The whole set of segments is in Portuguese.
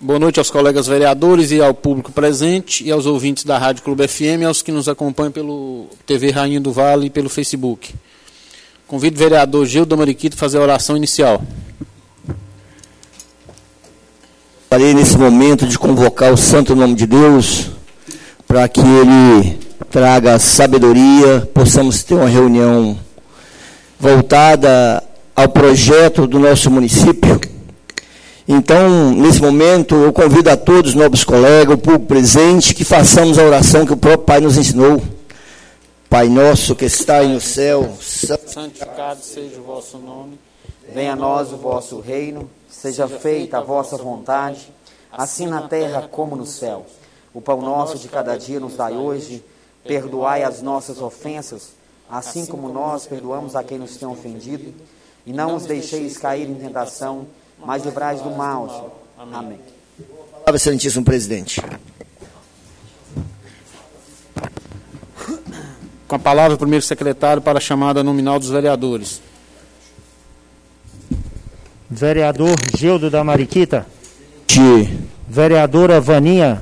Boa noite aos colegas vereadores e ao público presente e aos ouvintes da Rádio Clube FM e aos que nos acompanham pelo TV Rainha do Vale e pelo Facebook. Convido o vereador Gildo da Mariquita a fazer a oração inicial. Parei nesse momento de convocar o santo nome de Deus para que Ele traga sabedoria, possamos ter uma reunião voltada ao projeto do nosso município. Então, nesse momento, eu convido a todos os nobres colegas, o público presente, que façamos a oração que o próprio Pai nos ensinou. Pai nosso que está aí no céu, santificado seja o vosso nome. Venha a nós o vosso reino, seja feita a vossa vontade, assim na terra como no céu. O pão nosso de cada dia nos dai hoje, perdoai as nossas ofensas, assim como nós perdoamos a quem nos tem ofendido, e não os deixeis cair em tentação, mas livrai do mal, Senhor. Amém. Palavra, excelentíssimo presidente. Com a palavra, o primeiro secretário para a chamada nominal dos vereadores. Vereador Gildo da Mariquita. Vereadora Vaninha.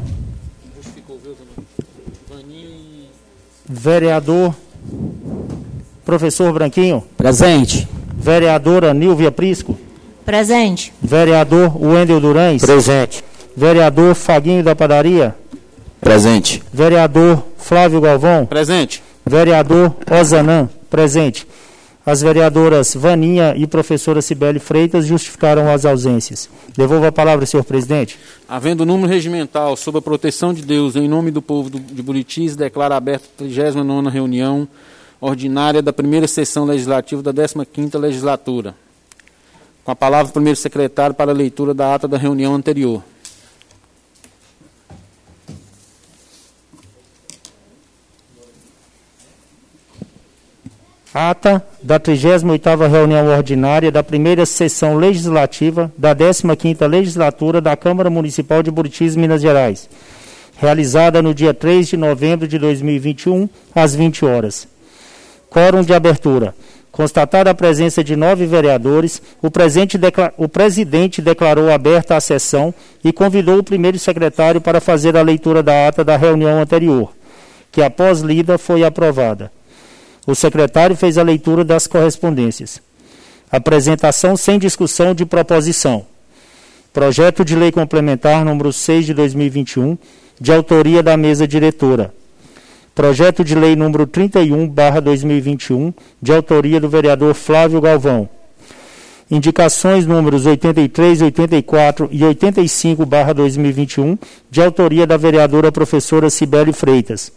Vereador Professor Branquinho. Presente. Vereadora Nilvia Prisco. Presente. Vereador Wendel Durães. Presente. Vereador Faguinho da Padaria. Presente. Vereador Flávio Galvão. Presente. Vereador Ozanam. Presente. As vereadoras Vaninha e professora Cibele Freitas justificaram as ausências. Devolvo a palavra, senhor presidente. Havendo número regimental sob a proteção de Deus, em nome do povo de Buritis, declaro aberta a 39ª reunião ordinária da primeira sessão legislativa da 15ª legislatura. Com a palavra, o primeiro secretário para a leitura da ata da reunião anterior. Ata da 38ª reunião ordinária da primeira sessão legislativa da 15ª legislatura da Câmara Municipal de Buritis, Minas Gerais, realizada no dia 3 de novembro de 2021, às 20 horas. Quórum de abertura. Constatada a presença de 9 vereadores, o presidente declarou aberta a sessão e convidou o primeiro secretário para fazer a leitura da ata da reunião anterior, que após lida foi aprovada. O secretário fez a leitura das correspondências. Apresentação sem discussão de proposição. Projeto de Lei Complementar número 6 de 2021, de autoria da mesa diretora. Projeto de Lei número 31/2021, de autoria do vereador Flávio Galvão. Indicações números 83, 84 e 85/2021, de autoria da vereadora professora Cibele Freitas.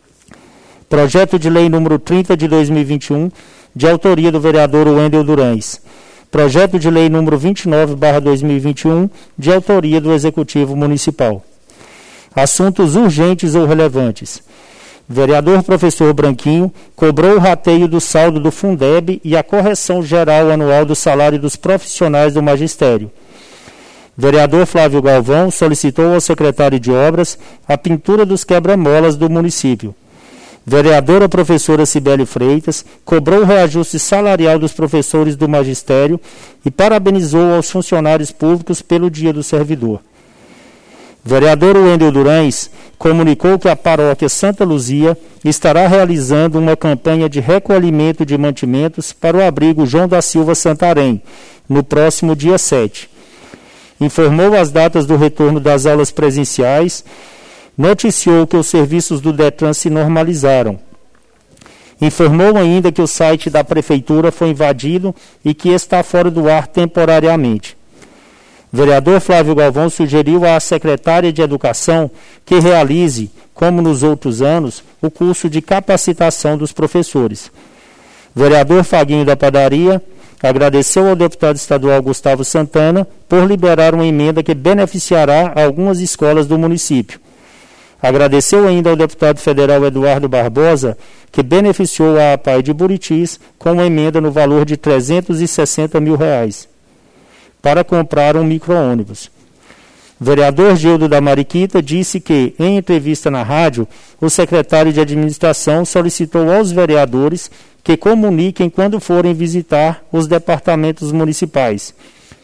Projeto de Lei número 30 de 2021, de autoria do vereador Wendel Durães. Projeto de Lei número 29/2021, de autoria do Executivo Municipal. Assuntos urgentes ou relevantes. Vereador professor Branquinho cobrou o rateio do saldo do Fundeb e a correção geral anual do salário dos profissionais do magistério. Vereador Flávio Galvão solicitou ao secretário de Obras a pintura dos quebra-molas do município. Vereadora professora Cibele Freitas cobrou o reajuste salarial dos professores do magistério e parabenizou aos funcionários públicos pelo Dia do Servidor. Vereador Wendel Durães comunicou que a paróquia Santa Luzia estará realizando uma campanha de recolhimento de mantimentos para o abrigo João da Silva Santarém, no próximo dia 7. Informou as datas do retorno das aulas presenciais, noticiou que os serviços do DETRAN se normalizaram. Informou ainda que o site da Prefeitura foi invadido e que está fora do ar temporariamente. Vereador Flávio Galvão sugeriu à secretária de Educação que realize, como nos outros anos, o curso de capacitação dos professores. Vereador Faguinho da Padaria agradeceu ao deputado estadual Gustavo Santana por liberar uma emenda que beneficiará algumas escolas do município. Agradeceu ainda ao deputado federal Eduardo Barbosa, que beneficiou a APAI de Buritis com uma emenda no valor de R$360 mil para comprar um micro-ônibus. Vereador Gildo da Mariquita disse que, em entrevista na rádio, o secretário de Administração solicitou aos vereadores que comuniquem quando forem visitar os departamentos municipais.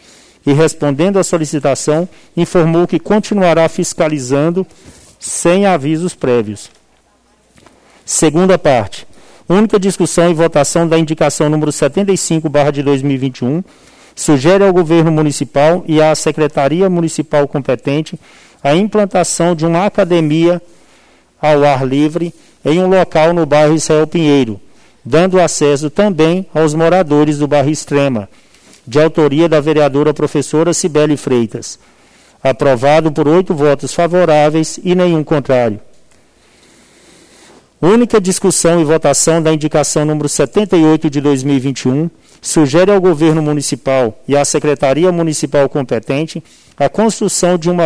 e, respondendo à solicitação, informou que continuará fiscalizando sem avisos prévios. Segunda parte. Única discussão e votação da indicação número 75/2021, sugere ao Governo Municipal e à Secretaria Municipal competente a implantação de uma academia ao ar livre em um local no bairro Israel Pinheiro, dando acesso também aos moradores do bairro Extrema, de autoria da vereadora professora Cibele Freitas. Aprovado por 8 votos favoráveis e nenhum contrário. Única discussão e votação da indicação número 78 de 2021, sugere ao Governo Municipal e à Secretaria Municipal competente a construção de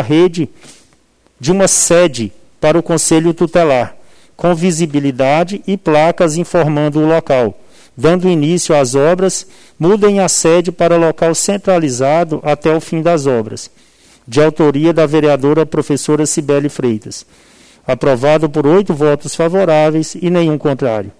uma sede para o Conselho Tutelar, com visibilidade e placas informando o local. Dando início às obras, mudem a sede para local centralizado até o fim das obras. De autoria da vereadora professora Cibele Freitas. Aprovado por 8 votos favoráveis e nenhum contrário.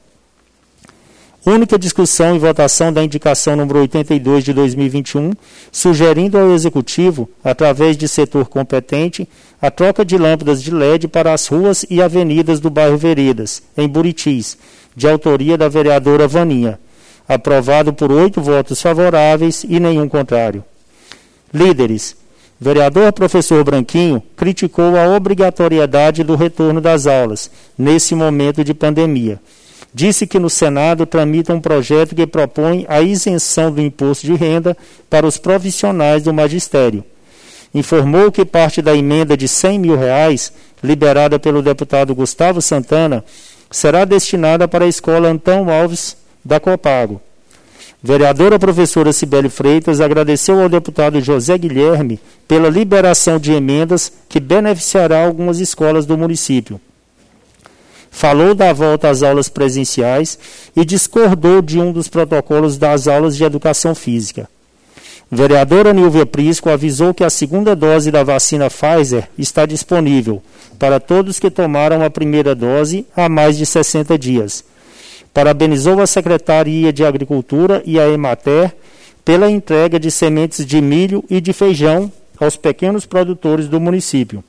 Única discussão e votação da indicação número 82 de 2021, sugerindo ao Executivo, através de setor competente, a troca de lâmpadas de LED para as ruas e avenidas do bairro Veredas, em Buritis, de autoria da vereadora Vaninha. Aprovado por 8 votos favoráveis e nenhum contrário. Líderes. Vereador professor Branquinho criticou a obrigatoriedade do retorno das aulas, nesse momento de pandemia. Disse que no Senado tramita um projeto que propõe a isenção do imposto de renda para os profissionais do magistério. Informou que parte da emenda de R$100 mil, liberada pelo deputado Gustavo Santana, será destinada para a Escola Antão Alves da Copago. Vereadora professora Cibele Freitas agradeceu ao deputado José Guilherme pela liberação de emendas que beneficiará algumas escolas do município. Falou da volta às aulas presenciais e discordou de um dos protocolos das aulas de educação física. Vereadora Nilvia Prisco avisou que a segunda dose da vacina Pfizer está disponível para todos que tomaram a primeira dose há mais de 60 dias. Parabenizou a Secretaria de Agricultura e a Emater pela entrega de sementes de milho e de feijão aos pequenos produtores do município.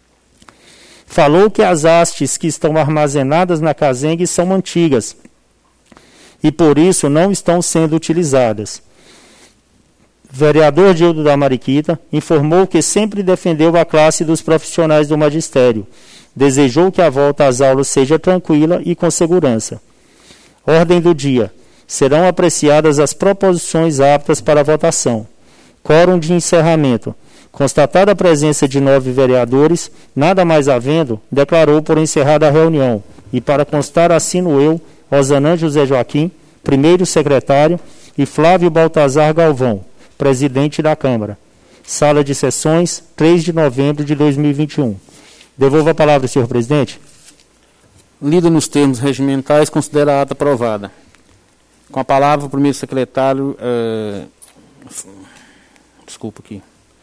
Falou que as hastes que estão armazenadas na Casengue são antigas e, por isso, não estão sendo utilizadas. Vereador Gildo da Mariquita informou que sempre defendeu a classe dos profissionais do magistério. Desejou que a volta às aulas seja tranquila e com segurança. Ordem do dia. Serão apreciadas as proposições aptas para votação. Quórum de encerramento. Constatada a presença de 9 vereadores, nada mais havendo, declarou por encerrada a reunião. E para constar, assino eu, Rosanã José Joaquim, primeiro secretário, e Flávio Baltazar Galvão, presidente da Câmara. Sala de sessões, 3 de novembro de 2021. Devolvo a palavra, senhor presidente. Lida nos termos regimentais, considera a ata aprovada. Com a palavra, o primeiro secretário... Desculpa aqui.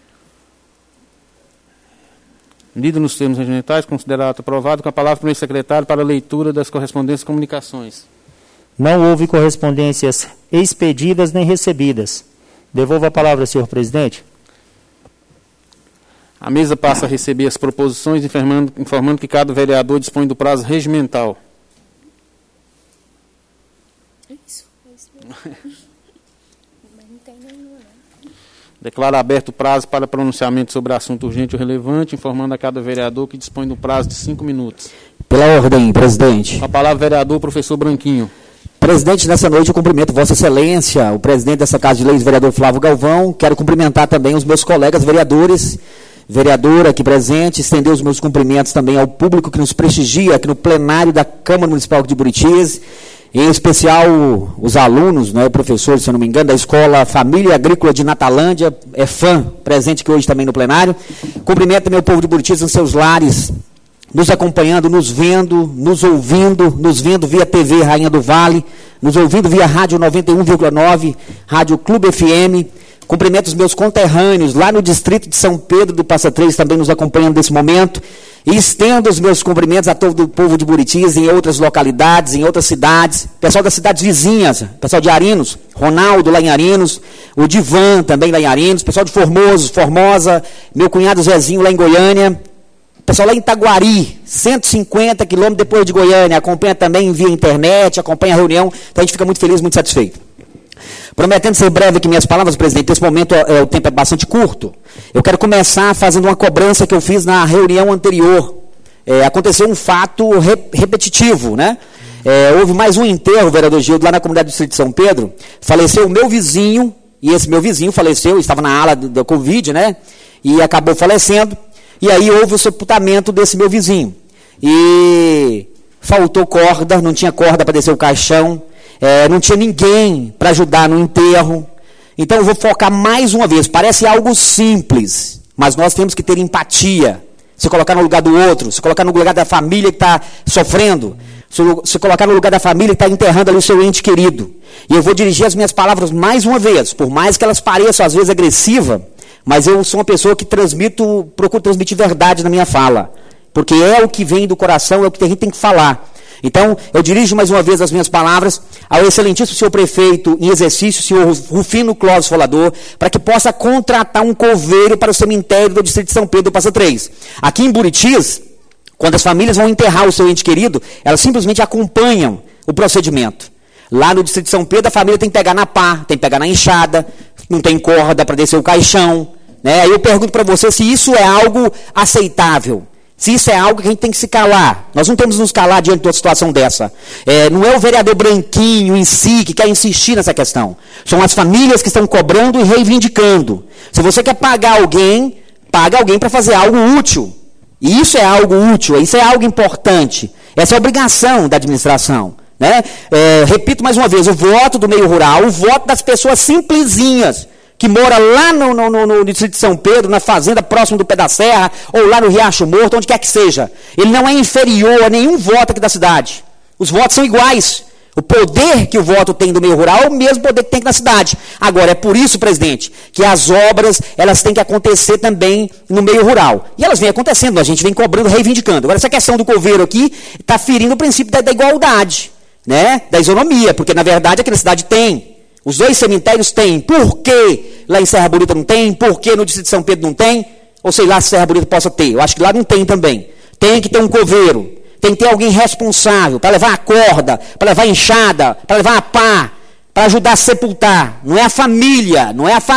Lida nos termos regimentais, considera a ata aprovada. Com a palavra, o primeiro secretário para a leitura das correspondências e comunicações. Não houve correspondências expedidas nem recebidas. Devolvo a palavra, senhor presidente. A mesa passa a receber as proposições, informando que cada vereador dispõe do prazo regimental. Isso mesmo. Mas não tem nenhuma, não. Declara aberto o prazo para pronunciamento sobre assunto urgente ou relevante, informando a cada vereador que dispõe do prazo de 5 minutos. Pela ordem, presidente. Com a palavra, vereador professor Branquinho. Presidente, nessa noite eu cumprimento Vossa Excelência, o presidente dessa Casa de Leis, vereador Flávio Galvão. Quero cumprimentar também os meus colegas vereadores, vereadora aqui presente, estender os meus cumprimentos também ao público que nos prestigia aqui no plenário da Câmara Municipal de Buritis, em especial os alunos, né, professores, se eu não me engano, da Escola Família Agrícola de Natalândia, EFAM, presente aqui hoje também no plenário. Cumprimento também o povo de Buritis nos seus lares, nos acompanhando, nos vendo, nos ouvindo, nos vendo via TV Rainha do Vale, nos ouvindo via Rádio 91,9, Rádio Clube FM. Cumprimento os meus conterrâneos lá no distrito de São Pedro do Passa Três, também nos acompanhando nesse momento. E estendo os meus cumprimentos a todo o povo de Buritis, em outras localidades, em outras cidades, pessoal das cidades vizinhas, pessoal de Arinos, Ronaldo lá em Arinos, o Divan também lá em Arinos, pessoal de Formosa, meu cunhado Zezinho lá em Goiânia, pessoal lá em Itaguari, 150 quilômetros depois de Goiânia, acompanha também via internet, acompanha a reunião, então a gente fica muito feliz, muito satisfeito. Prometendo ser breve aqui minhas palavras, presidente, nesse momento o tempo é bastante curto. Eu quero começar fazendo uma cobrança que eu fiz na reunião anterior. Aconteceu um fato repetitivo, né? Houve mais um enterro, vereador Gildo, lá na comunidade do distrito de São Pedro. Faleceu o meu vizinho, e esse meu vizinho faleceu, estava na ala da Covid, né? E acabou falecendo. E aí houve o sepultamento desse meu vizinho. E faltou corda, não tinha corda para descer o caixão. Não tinha ninguém para ajudar no enterro. Então eu vou focar mais uma vez. Parece algo simples, mas nós temos que ter empatia. Se colocar no lugar do outro, se colocar no lugar da família que está sofrendo, se colocar no lugar da família que está enterrando ali o seu ente querido. E eu vou dirigir as minhas palavras mais uma vez, por mais que elas pareçam às vezes agressivas, mas eu sou uma pessoa que procuro transmitir verdade na minha fala. Porque é o que vem do coração, é o que a gente tem que falar. Então, eu dirijo mais uma vez as minhas palavras ao excelentíssimo senhor prefeito em exercício, senhor Rufino Clóvis Folador, para que possa contratar um coveiro para o cemitério do distrito de São Pedro do Passa Três. Aqui em Buritis, quando as famílias vão enterrar o seu ente querido, elas simplesmente acompanham o procedimento. Lá no distrito de São Pedro, a família tem que pegar na pá, tem que pegar na enxada, não tem corda para descer o caixão. Né? Aí eu pergunto para você se isso é algo aceitável. Se isso é algo que a gente tem que se calar. Nós não temos que nos calar diante de uma situação dessa. Não é o vereador branquinho em si que quer insistir nessa questão. São as famílias que estão cobrando e reivindicando. Se você quer pagar alguém, paga alguém para fazer algo útil. E isso é algo útil, isso é algo importante. Essa é a obrigação da administração. Né? Repito mais uma vez, o voto do meio rural, o voto das pessoas simplesinhas, que mora lá no distrito de São Pedro, na fazenda próximo do Pé da Serra, ou lá no Riacho Morto, onde quer que seja. Ele não é inferior a nenhum voto aqui da cidade. Os votos são iguais. O poder que o voto tem do meio rural é o mesmo poder que tem aqui na cidade. Agora, é por isso, presidente, que as obras elas têm que acontecer também no meio rural. E elas vêm acontecendo, a gente vem cobrando, reivindicando. Agora, essa questão do coveiro aqui está ferindo o princípio da igualdade, né? Da isonomia, porque, na verdade, aqui na cidade tem. Os dois cemitérios têm. Por que lá em Serra Bonita não tem? Por que no distrito de São Pedro não tem? Ou sei lá se Serra Bonita possa ter. Eu acho que lá não tem também. Tem que ter um coveiro. Tem que ter alguém responsável para levar a corda, para levar a enxada, para levar a pá, para ajudar a sepultar. Não é a família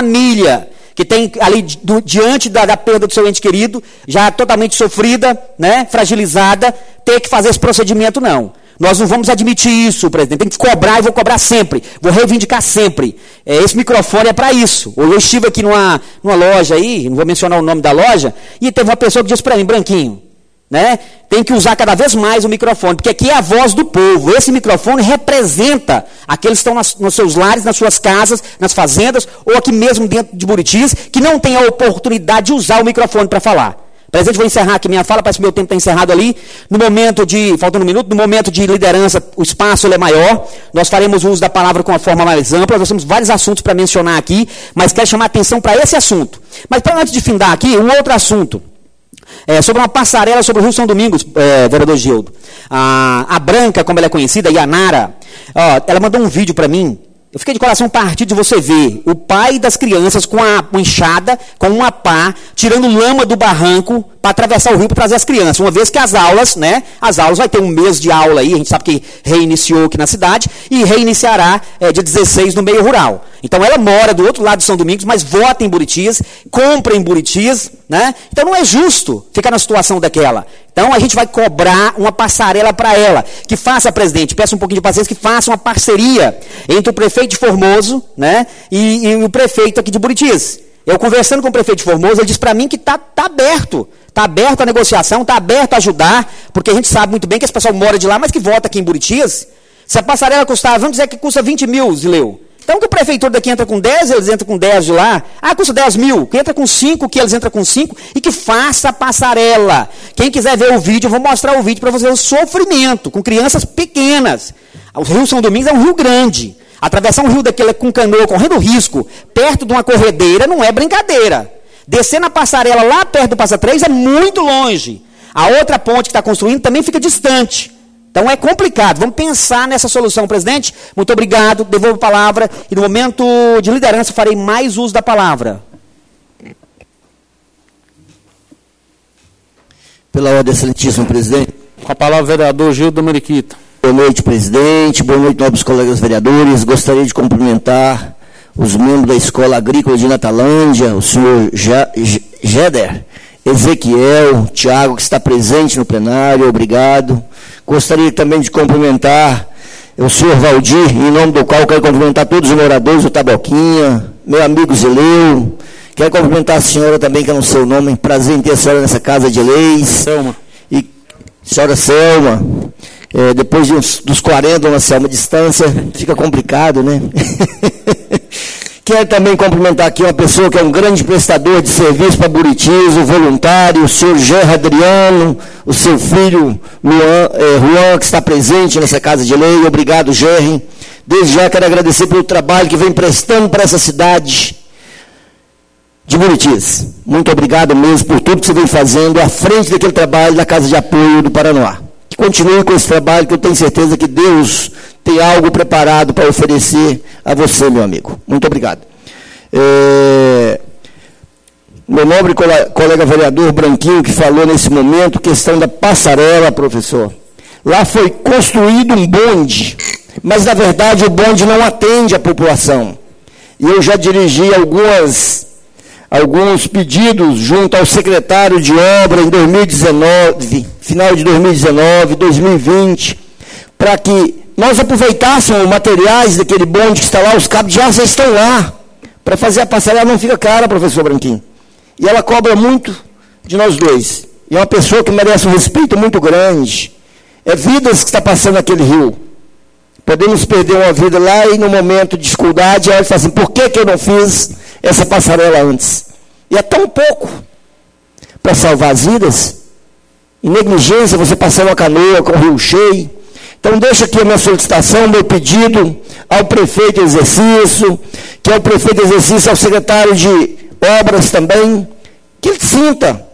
que tem ali diante da perda do seu ente querido, já totalmente sofrida, né, fragilizada, ter que fazer esse procedimento, não. Nós não vamos admitir isso, presidente. Tem que cobrar e vou cobrar sempre. Vou reivindicar sempre. Esse microfone é para isso. Eu estive aqui numa loja aí, não vou mencionar o nome da loja, e teve uma pessoa que disse para mim, branquinho, né? Tem que usar cada vez mais o microfone, porque aqui é a voz do povo. Esse microfone representa aqueles que estão nos seus lares, nas suas casas, nas fazendas, ou aqui mesmo dentro de Buritis, que não tem a oportunidade de usar o microfone para falar. Presidente, vou encerrar aqui minha fala, parece que meu tempo está encerrado ali. Faltando um minuto, no momento de liderança, o espaço ele é maior. Nós faremos uso da palavra com uma forma mais ampla. Nós temos vários assuntos para mencionar aqui, mas quero chamar a atenção para esse assunto. Mas antes de findar aqui, um outro assunto. Sobre uma passarela sobre o Rio São Domingos, vereador Gildo. A Branca, como ela é conhecida, e a Nara, ela mandou um vídeo para mim. Eu fiquei de coração partido de você ver o pai das crianças com uma enxada, com uma pá, tirando lama do barranco para atravessar o rio para trazer as crianças. Uma vez que as aulas vai ter um mês de aula aí, a gente sabe que reiniciou aqui na cidade, e reiniciará dia 16 no meio rural. Então ela mora do outro lado de São Domingos, mas vota em Buritis, compra em Buritis, né? Então não é justo ficar na situação daquela. Então a gente vai cobrar uma passarela para ela, que faça, presidente, peço um pouquinho de paciência, que faça uma parceria entre o prefeito de Formoso, né, e o prefeito aqui de Buritis. Eu conversando com o prefeito de Formoso, ele disse para mim que está aberto. Está aberto a negociação, está aberto a ajudar, porque a gente sabe muito bem que esse pessoal mora de lá, mas que vota aqui em Buritis. Se a passarela custar, vamos dizer que custa 20 mil, Zileu. Então que o prefeitura daqui entra com 10, eles entram com 10 de lá. Custa 10 mil. Que entra com 5, que eles entram com 5. E que faça a passarela. Quem quiser ver o vídeo, eu vou mostrar o vídeo para você ver o sofrimento com crianças pequenas. O Rio São Domingos é um rio grande. Atravessar um rio daquele com canoa, correndo risco, perto de uma corredeira, não é brincadeira. Descer na passarela lá perto do Passa Três é muito longe. A outra ponte que está construindo também fica distante. Então é complicado. Vamos pensar nessa solução, presidente. Muito obrigado. Devolvo a palavra. E no momento de liderança farei mais uso da palavra. Pela ordem, excelentíssimo presidente. Com a palavra, vereador Gildo Mariquita. Boa noite, presidente. Boa noite, nobres colegas vereadores. Gostaria de cumprimentar os membros da Escola Agrícola de Natalândia, o senhor Jeder, Ezequiel, Tiago, que está presente no plenário, obrigado. Gostaria também de cumprimentar o senhor Valdir, em nome do qual quero cumprimentar todos os moradores do Taboquinha, meu amigo Zileu. Quero cumprimentar a senhora também, que é no seu nome. Prazer em ter a senhora nessa casa de leis. Selma. E senhora Selma, depois dos 40, dona Selma, distância, fica complicado, né? Quero também cumprimentar aqui uma pessoa que é um grande prestador de serviço para Buritis, o voluntário, o senhor Gerra Adriano, o seu filho Juan, que está presente nessa casa de lei. Obrigado, Gerri. Desde já quero agradecer pelo trabalho que vem prestando para essa cidade de Buritis. Muito obrigado mesmo por tudo que você vem fazendo à frente daquele trabalho da Casa de Apoio do Paranoá. Que continue com esse trabalho, que eu tenho certeza que Deus tem algo preparado para oferecer a você, meu amigo. Muito obrigado. Meu nobre colega vereador Branquinho, que falou nesse momento, questão da passarela, professor. Lá foi construído um bonde, mas, na verdade, o bonde não atende a população. E eu já dirigi alguns pedidos junto ao secretário de obra em 2019, final de 2019, 2020, para que nós aproveitássemos materiais daquele bonde que está lá, os cabos de aço já estão lá, para fazer a passarela. Não fica cara, professor Branquinho. E ela cobra muito de nós dois. E é uma pessoa que merece um respeito muito grande. É vidas que está passando naquele rio. Podemos perder uma vida lá e no momento de dificuldade, ela fala assim, por que eu não fiz essa passarela antes? E é tão pouco para salvar as vidas. Em negligência, você passar uma canoa com o rio cheio. Então, deixa aqui a minha solicitação, meu pedido ao prefeito em exercício, que é o prefeito em exercício, ao secretário de obras também, que ele sinta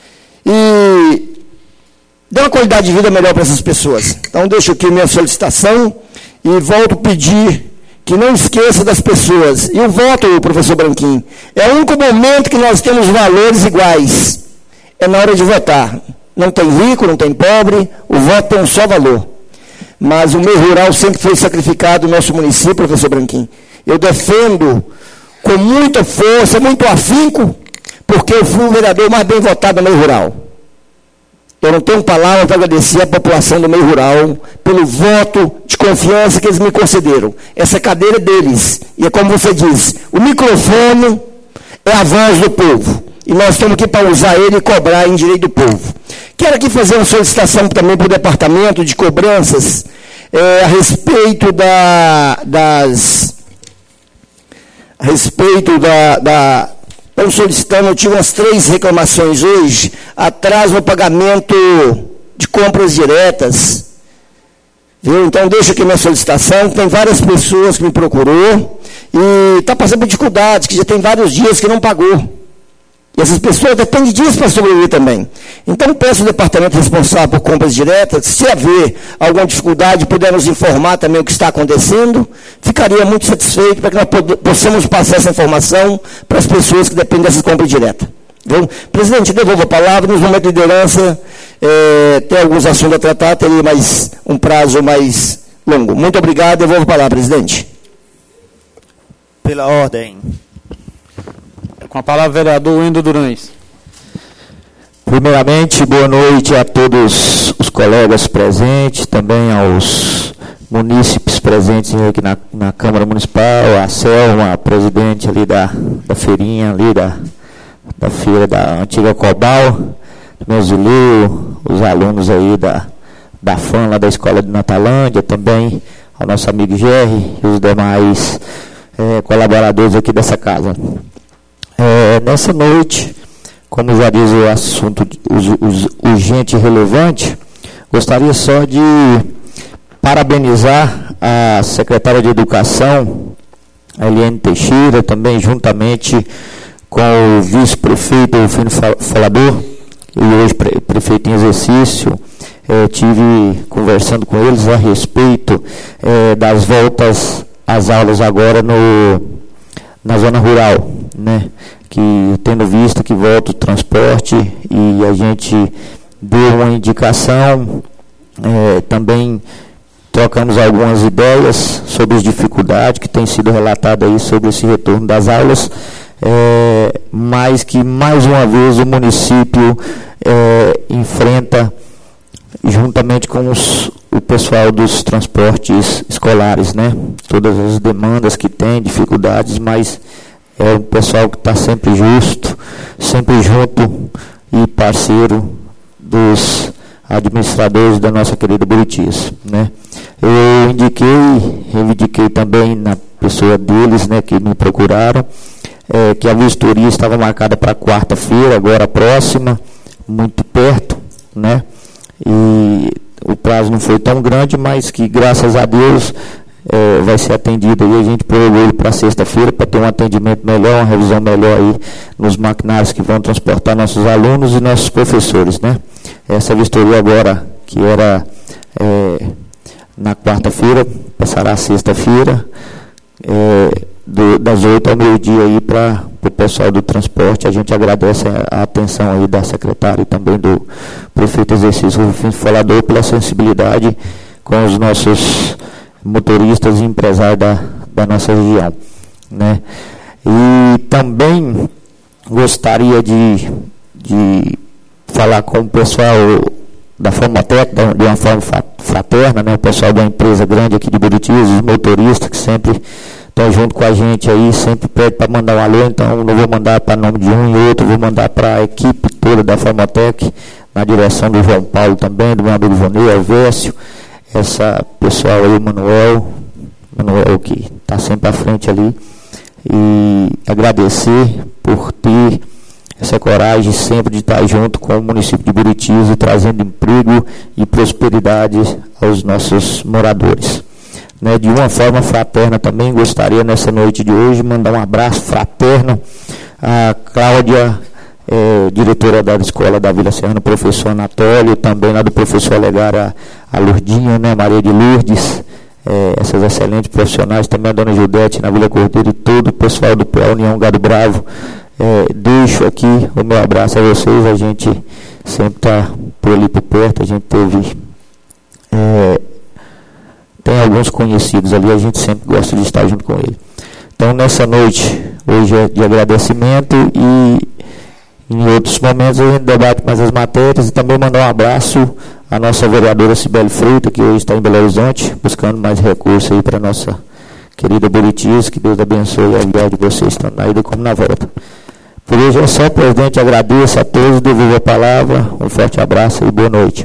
e dê uma qualidade de vida melhor para essas pessoas. Então, deixa aqui a minha solicitação e volto a pedir que não esqueça das pessoas. E eu voto, professor Branquinho, é o único momento que nós temos valores iguais. É na hora de votar. Não tem rico, não tem pobre, o voto tem um só valor. Mas o meio rural sempre foi sacrificado no nosso município, professor Branquinho. Eu defendo com muita força, muito afinco, porque eu fui o vereador mais bem votado no meio rural. Eu não tenho palavra para agradecer à população do meio rural pelo voto de confiança que eles me concederam. Essa cadeira é deles. E é como você disse, o microfone é a voz do povo. E nós estamos aqui para usar ele e cobrar em direito do povo. Quero aqui fazer uma solicitação também para o departamento de cobranças a respeito Estamos solicitando, eu tive umas 3 reclamações hoje, atraso no pagamento de compras diretas. Viu? Então, deixa aqui minha solicitação, tem várias pessoas que me procurou e está passando por dificuldades, que já tem vários dias que não pagou. E essas pessoas dependem disso para sobreviver também. Então, peço ao departamento responsável por compras diretas, se haver alguma dificuldade, puder nos informar também o que está acontecendo, ficaria muito satisfeito para que nós possamos passar essa informação para as pessoas que dependem dessas compras diretas. Viu? Presidente, devolvo a palavra. Nos momentos de liderança, tem alguns assuntos a tratar, teria um prazo mais longo. Muito obrigado, devolvo a palavra, presidente. Pela ordem. Com a palavra, vereador Wendel Durães. Primeiramente, boa noite a todos os colegas presentes, também aos munícipes presentes aqui na Câmara Municipal, a Selma, a presidente ali da feirinha, ali da feira da antiga Cobal, meus Zulu, os alunos aí da FAM, lá da Escola de Natalândia, também ao nosso amigo Gerri e os demais colaboradores aqui dessa casa. Nessa noite, como já diz o assunto urgente e relevante, gostaria só de parabenizar a secretária de Educação, Eliane Teixeira, também juntamente com o vice-prefeito Rufino Falador, e hoje prefeito em exercício. Tive conversando com eles a respeito das voltas às aulas agora na zona rural, né? Que tendo visto que volta o transporte e a gente deu uma indicação, também trocamos algumas ideias sobre as dificuldades que tem sido relatado aí sobre esse retorno das aulas, mas que mais uma vez o município enfrenta juntamente com o pessoal dos transportes escolares, né? Todas as demandas que tem, dificuldades, mas é um pessoal que está sempre justo, sempre junto e parceiro dos administradores da nossa querida Buritis, né? Eu reivindiquei também na pessoa deles, né, que me procuraram, que a vistoria estava marcada para quarta-feira, agora próxima, muito perto, né? E o prazo não foi tão grande, mas que graças a Deus vai ser atendido aí. A gente prorrogou ele para sexta-feira para ter um atendimento melhor, uma revisão melhor aí nos maquinários que vão transportar nossos alunos e nossos professores, né? Essa vistoria agora, que era na quarta-feira, passará a sexta-feira, das 8 ao meio-dia aí para o pessoal do transporte. A gente agradece a atenção aí da secretária e também do prefeito exercício Rufino Falador pela sensibilidade com os nossos motoristas e empresários da nossa região, né? E também gostaria de falar com o pessoal da Formatec, de uma forma fraterna, né? O pessoal da empresa grande aqui de Buritis, os motoristas que sempre estão junto com a gente aí, sempre pede para mandar um alô, então não vou mandar para nome de um e outro, vou mandar para a equipe toda da Formatec, na direção do João Paulo também, do meu amigo Vonei, Alvécio, essa pessoal aí, Manuel que está sempre à frente ali, e agradecer por ter essa coragem sempre de estar junto com o município de Buritis e trazendo emprego e prosperidade aos nossos moradores. Né, de uma forma fraterna também gostaria nessa noite de hoje mandar um abraço fraterno à Cláudia, diretora da escola da Vila Serrana, professor Anatólio, também lá do professor Alegar, a Lourdinha, né, Maria de Lourdes, essas excelentes profissionais, também a dona Judete na Vila Cordeiro e todo o pessoal do PA União Gado Bravo. Deixo aqui o meu abraço a vocês. A gente sempre está por ali por perto, a gente tem alguns conhecidos ali, a gente sempre gosta de estar junto com ele. Então, nessa noite, hoje é de agradecimento e em outros momentos a gente debate mais as matérias e também mandar um abraço à nossa vereadora Cibele Freitas, que hoje está em Belo Horizonte, buscando mais recursos aí para a nossa querida Buritis. Que Deus abençoe a vida de vocês, tanto na ida como na volta. Por hoje é só, presidente, agradeço a todos, devolvo a palavra, um forte abraço e boa noite.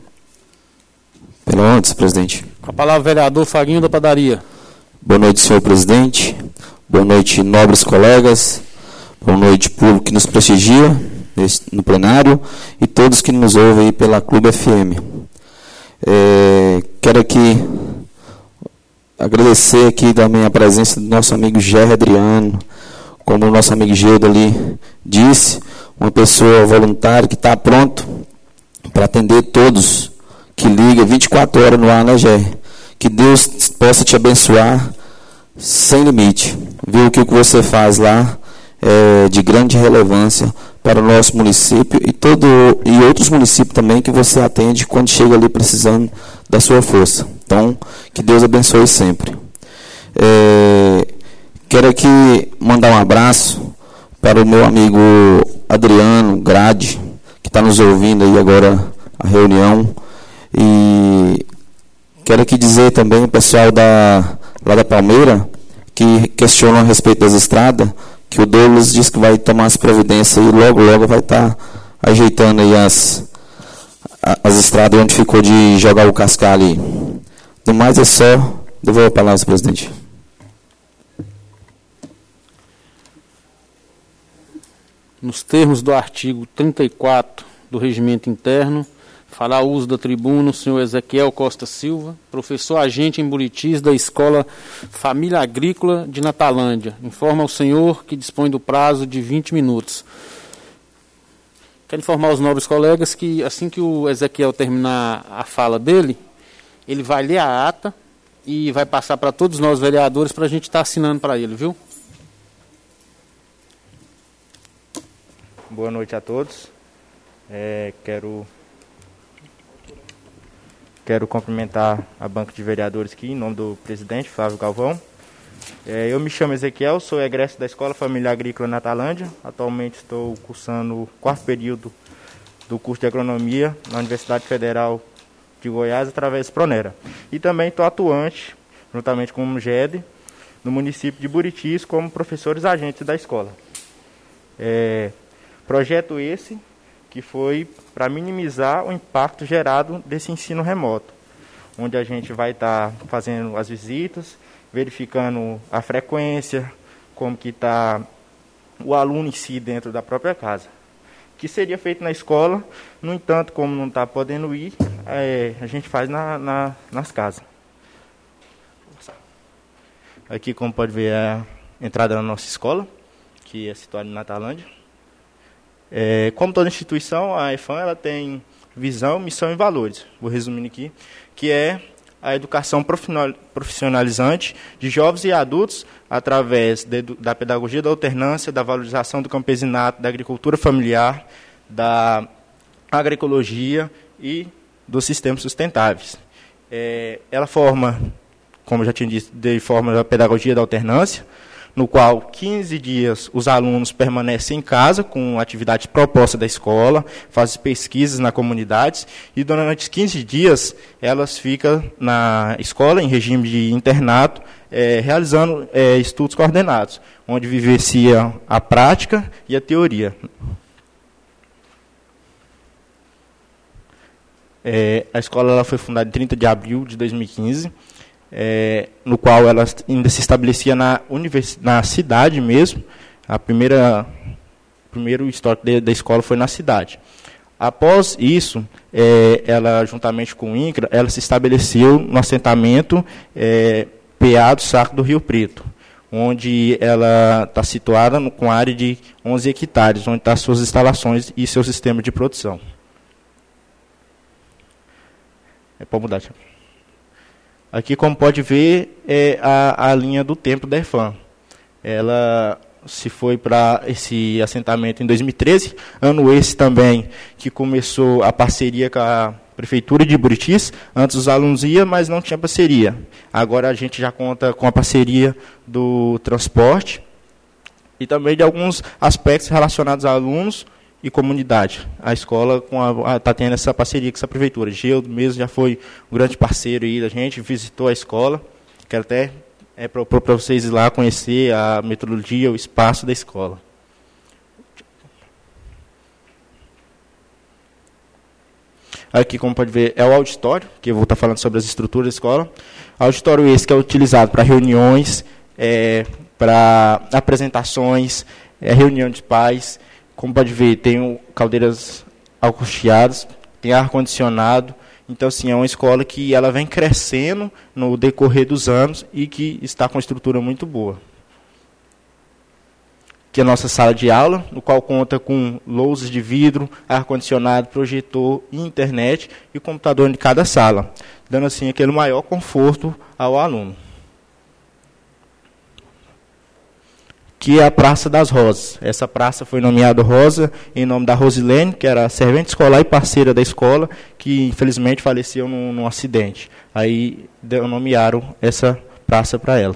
Pela ordem, presidente. Com a palavra, vereador Faguinho da Padaria. Boa noite, senhor presidente. Boa noite, nobres colegas. Boa noite, público que nos prestigia no plenário e todos que nos ouvem aí pela Clube FM. Quero aqui agradecer aqui também a presença do nosso amigo Gerry Adriano, como o nosso amigo Geudo ali disse, uma pessoa voluntária que está pronto para atender todos que liga 24 horas no ar, né, Gerry? Que Deus possa te abençoar sem limite. Viu o que você faz lá é de grande relevância para o nosso município e outros municípios também que você atende quando chega ali precisando da sua força. Então, que Deus abençoe sempre. Quero aqui mandar um abraço para o meu amigo Adriano Grade, que está nos ouvindo aí agora a reunião. E quero aqui dizer também o pessoal lá da Palmeira, que questionam a respeito das estradas, que o Douglas disse que vai tomar as providências e logo vai estar ajeitando aí as estradas onde ficou de jogar o cascalho ali. Do mais é só. Devolvo a palavra, presidente. Nos termos do artigo 34 do Regimento Interno, Fará uso da tribuna o senhor Ezequiel Costa Silva, professor agente em Buritis da Escola Família Agrícola de Natalândia. Informa ao senhor que dispõe do prazo de 20 minutos. Quero informar os nobres colegas que assim que o Ezequiel terminar a fala dele, ele vai ler a ata e vai passar para todos nós vereadores para a gente estar assinando para ele, viu? Boa noite a todos. Quero cumprimentar a banca de vereadores aqui, em nome do presidente, Flávio Galvão. Eu me chamo Ezequiel, sou egresso da Escola Família Agrícola Natalândia. Atualmente estou cursando o 4º período do curso de Agronomia na Universidade Federal de Goiás, através do Pronera. E também estou atuante, juntamente com o GED, no município de Buritis, como professores agentes da escola. Projeto esse que foi para minimizar o impacto gerado desse ensino remoto, onde a gente vai estar fazendo as visitas, verificando a frequência, como que está o aluno em si dentro da própria casa. Que seria feito na escola, no entanto, como não está podendo ir, a gente faz nas casas. Aqui, como pode ver, é a entrada da nossa escola, que é situada em Natalândia. Como toda instituição, a EFAM ela tem visão, missão e valores. Vou resumindo aqui, que é a educação profissionalizante de jovens e adultos através da pedagogia da alternância, da valorização do campesinato, da agricultura familiar, da agroecologia e dos sistemas sustentáveis. Ela forma, como eu já tinha dito, de forma da pedagogia da alternância, no qual 15 dias os alunos permanecem em casa com atividades propostas da escola, fazem pesquisas na comunidade e durante 15 dias elas ficam na escola em regime de internato, realizando estudos coordenados, onde vivencia a prática e a teoria. A escola ela foi fundada em 30 de abril de 2015, no qual ela ainda se estabelecia na cidade mesmo. Primeiro histórico da escola foi na cidade. Após isso, ela, juntamente com o INCRA, ela se estabeleceu no assentamento PA do Saco do Rio Preto, onde ela está situada com área de 11 hectares, onde estão suas instalações e seu sistema de produção. Pode mudar, Thiago. Aqui, como pode ver, é a linha do tempo da EFAM. Ela se foi para esse assentamento em 2013, ano esse também que começou a parceria com a Prefeitura de Buritis. Antes os alunos iam, mas não tinha parceria. Agora a gente já conta com a parceria do transporte e também de alguns aspectos relacionados a alunos e comunidade. A escola está tendo essa parceria com essa prefeitura. Geudo mesmo já foi um grande parceiro aí da gente, visitou a escola. Quero até propor para vocês ir lá conhecer a metodologia, o espaço da escola. Aqui, como pode ver, é o auditório, que eu vou estar falando sobre as estruturas da escola. Auditório esse que é utilizado para reuniões, para apresentações, reunião de pais. Como pode ver, tem caldeiras acustiadas, tem ar-condicionado. Então, assim, é uma escola que ela vem crescendo no decorrer dos anos e que está com uma estrutura muito boa. Aqui é a nossa sala de aula, no qual conta com lousas de vidro, ar-condicionado, projetor e internet e computador em cada sala, dando, assim, aquele maior conforto ao aluno. Que é a Praça das Rosas. Essa praça foi nomeada Rosa em nome da Rosilene, que era servente escolar e parceira da escola, que infelizmente faleceu num acidente. Aí nomearam essa praça para ela.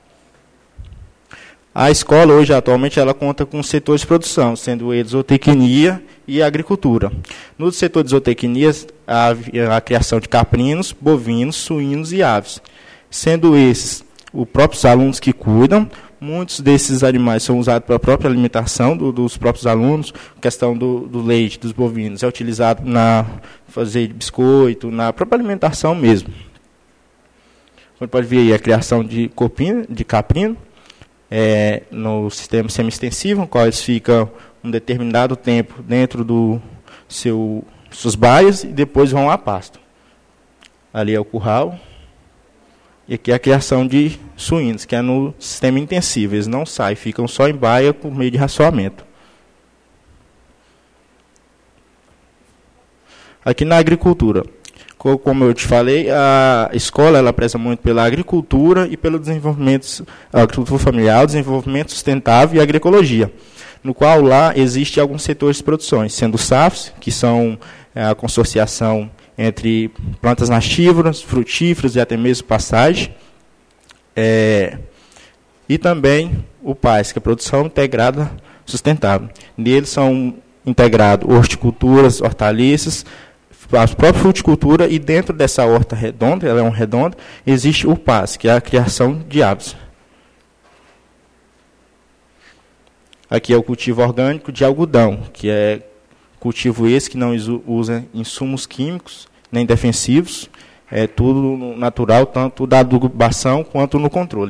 A escola hoje, atualmente, ela conta com setores de produção, sendo eles zootecnia e agricultura. No setor de zootecnia, a criação de caprinos, bovinos, suínos e aves. Sendo esses os próprios alunos que cuidam. Muitos desses animais são usados para a própria alimentação dos próprios alunos. A questão do leite dos bovinos é utilizado na fazer biscoito, na própria alimentação mesmo. Você pode ver aí a criação de caprino no sistema semi-extensivo, no qual eles ficam um determinado tempo dentro do seu suas baias e depois vão a pasto. Ali é o curral. E aqui é a criação de suínos, que é no sistema intensivo. Eles não saem, ficam só em baia por meio de raçoamento. Aqui na agricultura, como eu te falei, a escola ela preza muito pela agricultura e pelo desenvolvimento, a agricultura familiar, o desenvolvimento sustentável e a agroecologia, no qual lá existe alguns setores de produções, sendo os SAFs, que são a consorciação entre plantas natívoras, frutíferas e até mesmo pastagem, e também o PAS, que é a produção integrada sustentável. Neles são integrados horticulturas, hortaliças, a própria fruticultura, e dentro dessa horta redonda, ela é um redondo, existe o PAS, que é a criação de aves. Aqui é o cultivo orgânico de algodão, que é cultivo esse que não usa insumos químicos nem defensivos, é tudo natural, tanto da adubação quanto no controle.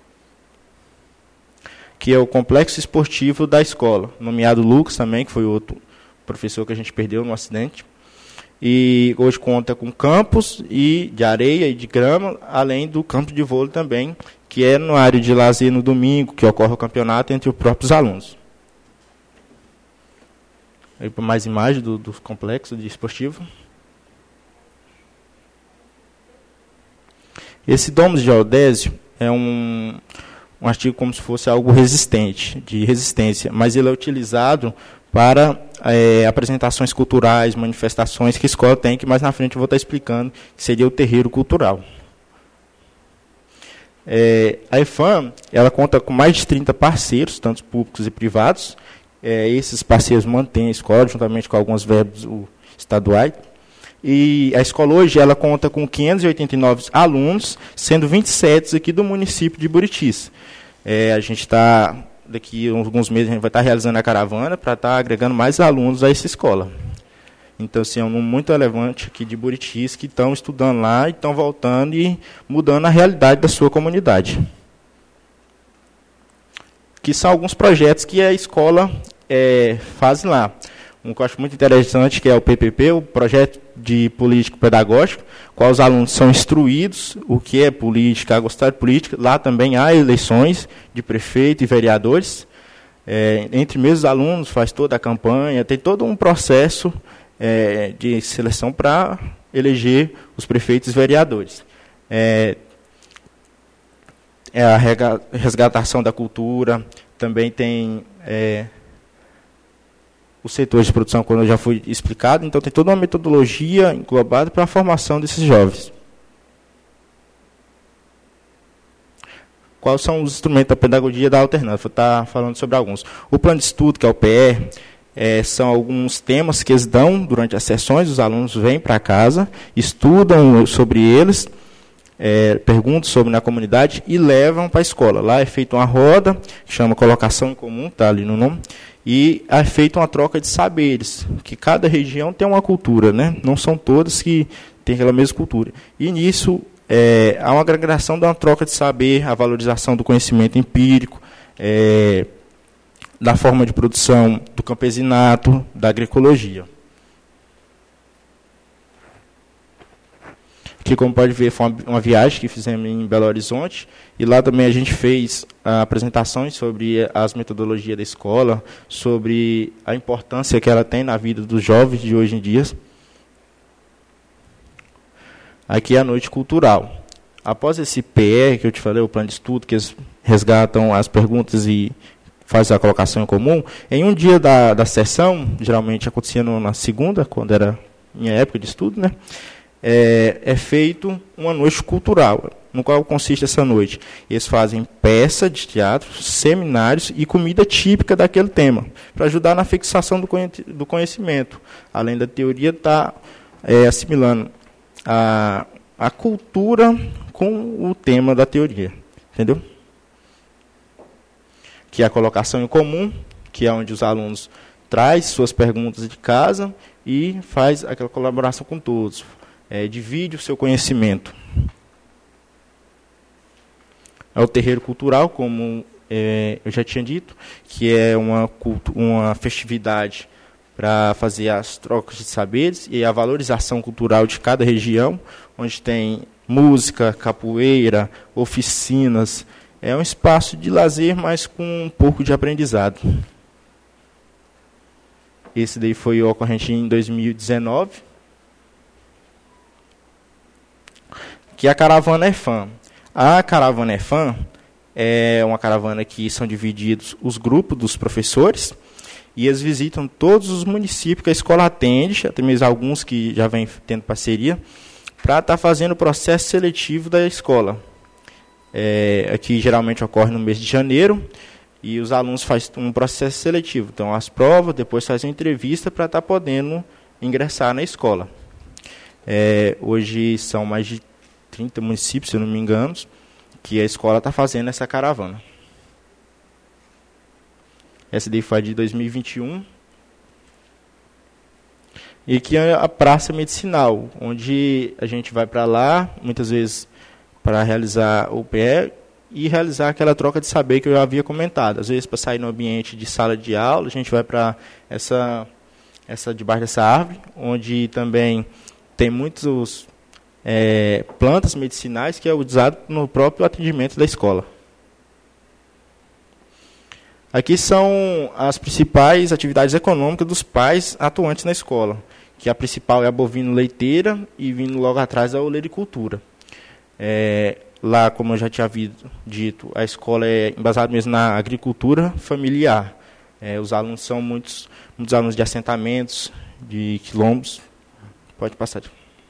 Que é o complexo esportivo da escola, nomeado Lucas também, que foi outro professor que a gente perdeu no acidente. E hoje conta com campos de areia e de grama, além do campo de vôlei também, que é no área de lazer no domingo, que ocorre o campeonato entre os próprios alunos. Aí para mais imagem do complexo de esportivo. Esse domus de geodésio é um artigo como se fosse algo resistente, de resistência, mas ele é utilizado para apresentações culturais, manifestações que a escola tem, que mais na frente eu vou estar explicando, que seria o terreiro cultural. A EFAM, ela conta com mais de 30 parceiros, tanto públicos e privados. Esses parceiros mantêm a escola, juntamente com alguns verbos estaduais. E a escola hoje ela conta com 589 alunos, sendo 27 aqui do município de Buritis. A gente está, daqui a alguns meses, a gente vai estar realizando a caravana para estar agregando mais alunos a essa escola. Então, assim, é um número muito relevante aqui de Buritis, que estão estudando lá e estão voltando e mudando a realidade da sua comunidade. Que são alguns projetos que a escola faz lá. Um que eu acho muito interessante, que é o PPP, o Projeto de Político Pedagógico, qual os alunos são instruídos o que é política, a gostar de política. Lá também há eleições de prefeito e vereadores. Entre mesmos alunos faz toda a campanha, tem todo um processo de seleção para eleger os prefeitos e vereadores. A resgatação da cultura, também tem os setores de produção, quando já foi explicado, então tem toda uma metodologia englobada para a formação desses jovens. Quais são os instrumentos da pedagogia da alternância? Vou estar falando sobre alguns. O plano de estudo, que é o PR, são alguns temas que eles dão durante as sessões, os alunos vêm para casa, estudam sobre eles, perguntam sobre na comunidade e levam para a escola. Lá é feita uma roda, que chama colocação em comum, está ali no nome, e é feita uma troca de saberes, que cada região tem uma cultura, né? Não são todas que têm aquela mesma cultura. E nisso há uma agregação da troca de saber, a valorização do conhecimento empírico, da forma de produção do campesinato, da agroecologia. Aqui, como pode ver, foi uma viagem que fizemos em Belo Horizonte, e lá também a gente fez apresentações sobre as metodologias da escola, sobre a importância que ela tem na vida dos jovens de hoje em dia. Aqui é a noite cultural. Após esse PR, que eu te falei, o plano de estudo, que eles resgatam as perguntas e fazem a colocação em comum, em um dia da sessão, geralmente acontecia na segunda, quando era minha época de estudo, né? É feito uma noite cultural, no qual consiste essa noite. Eles fazem peça de teatro, seminários e comida típica daquele tema, para ajudar na fixação do conhecimento. Além da teoria, está assimilando a cultura com o tema da teoria. Entendeu? Que é a colocação em comum, que é onde os alunos trazem suas perguntas de casa e faz aquela colaboração com todos. Divide o seu conhecimento. É o terreiro cultural, como eu já tinha dito, que é uma festividade para fazer as trocas de saberes e a valorização cultural de cada região, onde tem música, capoeira, oficinas. É um espaço de lazer, mas com um pouco de aprendizado. Esse daí foi ocorrente em 2019. Que é a caravana EFAM. A caravana EFAM é uma caravana que são divididos os grupos dos professores e eles visitam todos os municípios que a escola atende, até mesmo alguns que já vêm tendo parceria, para estar fazendo o processo seletivo da escola. Aqui geralmente ocorre no mês de janeiro e os alunos fazem um processo seletivo. Então, as provas, depois fazem uma entrevista para estar podendo ingressar na escola. Hoje são mais de 30 municípios, se eu não me engano, que a escola está fazendo essa caravana. Essa daí foi de 2021. E aqui é a Praça Medicinal, onde a gente vai para lá, muitas vezes para realizar o PE e realizar aquela troca de saber que eu já havia comentado. Às vezes, para sair no ambiente de sala de aula, a gente vai para essa debaixo dessa árvore, onde também tem muitos plantas medicinais que é usado no próprio atendimento da escola. Aqui são as principais atividades econômicas dos pais atuantes na escola, que a principal é a bovino-leiteira e vindo logo atrás a olericultura. Lá, como eu já tinha dito, a escola é embasada mesmo na agricultura familiar. Os alunos são muitos alunos de assentamentos, de quilombos. Pode passar.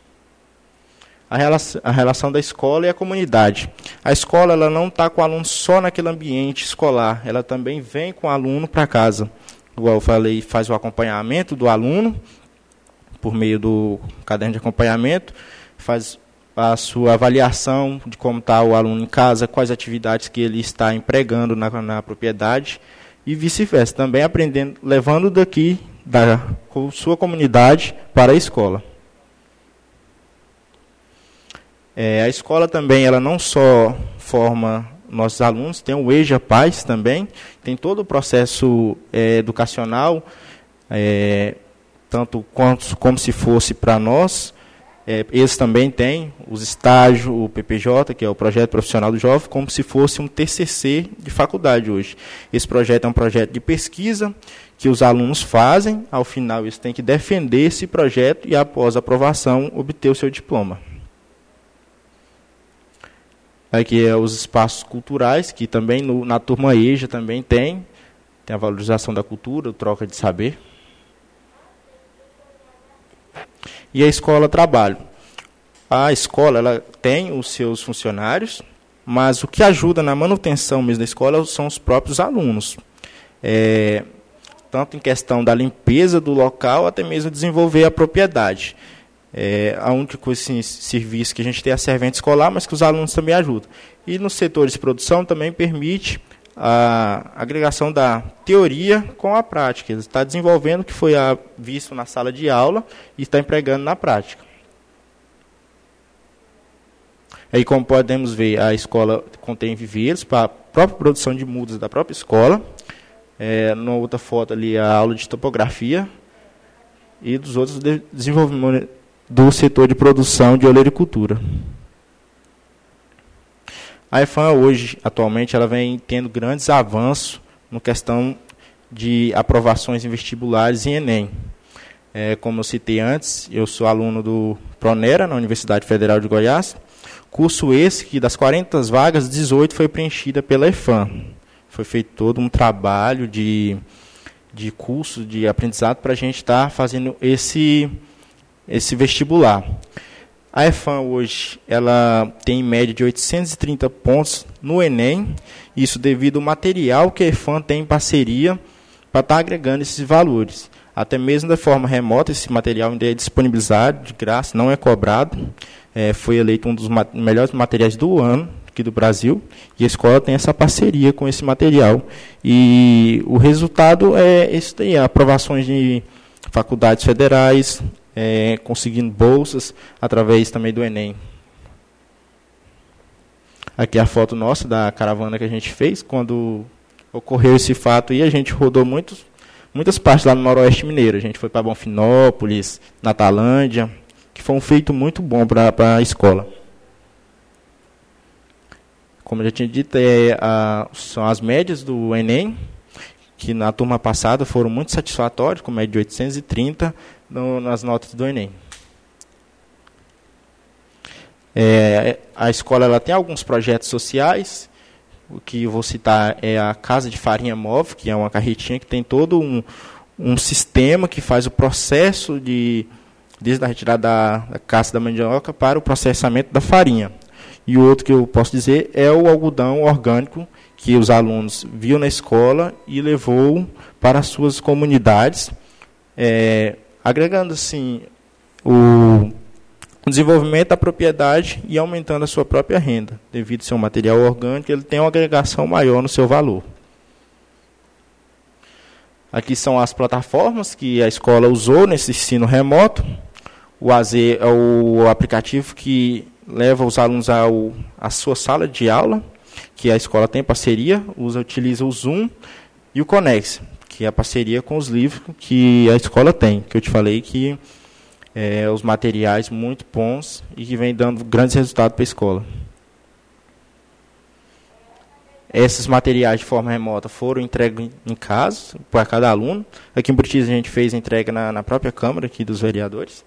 A relação da escola e a comunidade. A escola ela não está com o aluno só naquele ambiente escolar, ela também vem com o aluno para casa. Igual eu falei, faz o acompanhamento do aluno, por meio do caderno de acompanhamento, faz a sua avaliação de como está o aluno em casa, quais atividades que ele está empregando na propriedade, e vice-versa, também aprendendo, levando daqui, da sua comunidade, para a escola. A escola também, ela não só forma nossos alunos, tem o EJA Paz também, tem todo o processo educacional, tanto como se fosse para nós. Eles também têm os estágios, o PPJ, que é o Projeto Profissional do Jovem, como se fosse um TCC de faculdade hoje. Esse projeto é um projeto de pesquisa que os alunos fazem, ao final eles têm que defender esse projeto e, após a aprovação, obter o seu diploma. Aqui é os espaços culturais, que também na turma EJA também tem a valorização da cultura, a troca de saber. E a escola trabalho. A escola ela tem os seus funcionários, mas o que ajuda na manutenção mesmo da escola são os próprios alunos. Tanto em questão da limpeza do local, até mesmo desenvolver a propriedade. A única coisa, assim, serviço que a gente tem é a servente escolar, mas que os alunos também ajudam. E nos setores de produção também permite a agregação da teoria com a prática. Ele está desenvolvendo o que foi visto na sala de aula e está empregando na prática. Aí, como podemos ver, a escola contém viveiros para a própria produção de mudas da própria escola. Na outra foto ali, a aula de topografia e dos outros desenvolvimentos do setor de produção de olericultura. A EFAM hoje, atualmente, ela vem tendo grandes avanços no questão de aprovações em vestibulares e ENEM. Como eu citei antes, eu sou aluno do Pronera, na Universidade Federal de Goiás. Curso esse que, das 40 vagas, 18 foi preenchida pela EFAM. Foi feito todo um trabalho de curso, de aprendizado, para a gente estar fazendo esse vestibular. A EFAM hoje ela tem em média de 830 pontos no ENEM, isso devido ao material que a EFAM tem em parceria para estar agregando esses valores. Até mesmo da forma remota, esse material ainda é disponibilizado de graça, não é cobrado. Foi eleito um dos melhores materiais do ano aqui do Brasil, e a escola tem essa parceria com esse material. E o resultado é esse daí, aprovações de faculdades federais, conseguindo bolsas através também do ENEM. Aqui a foto nossa da caravana que a gente fez quando ocorreu esse fato, e a gente rodou muitos muitas partes lá no Noroeste Mineiro. A gente foi para Bonfinópolis, Natalândia, que foi um feito muito bom para a escola. Como eu já tinha dito, são as médias do Enem, que na turma passada foram muito satisfatórias, com média de 830 nas notas do Enem. A escola ela tem alguns projetos sociais. O que eu vou citar é a Casa de Farinha Móvel, que é uma carretinha que tem todo um sistema que faz o processo desde a retirada da casca da mandioca para o processamento da farinha. E o outro que eu posso dizer é o algodão orgânico, que os alunos viam na escola e levou para as suas comunidades, agregando assim o desenvolvimento da propriedade e aumentando a sua própria renda. Devido ao seu material orgânico, ele tem uma agregação maior no seu valor. Aqui são as plataformas que a escola usou nesse ensino remoto. O AZ é o aplicativo que leva os alunos à sua sala de aula, que a escola tem parceria, utiliza o Zoom, e o Conex, que é a parceria com os livros que a escola tem, que eu te falei que os materiais muito bons e que vem dando grandes resultados para a escola. Esses materiais de forma remota foram entregues em casa para cada aluno. Aqui em Buritis a gente fez a entrega na própria Câmara aqui dos vereadores.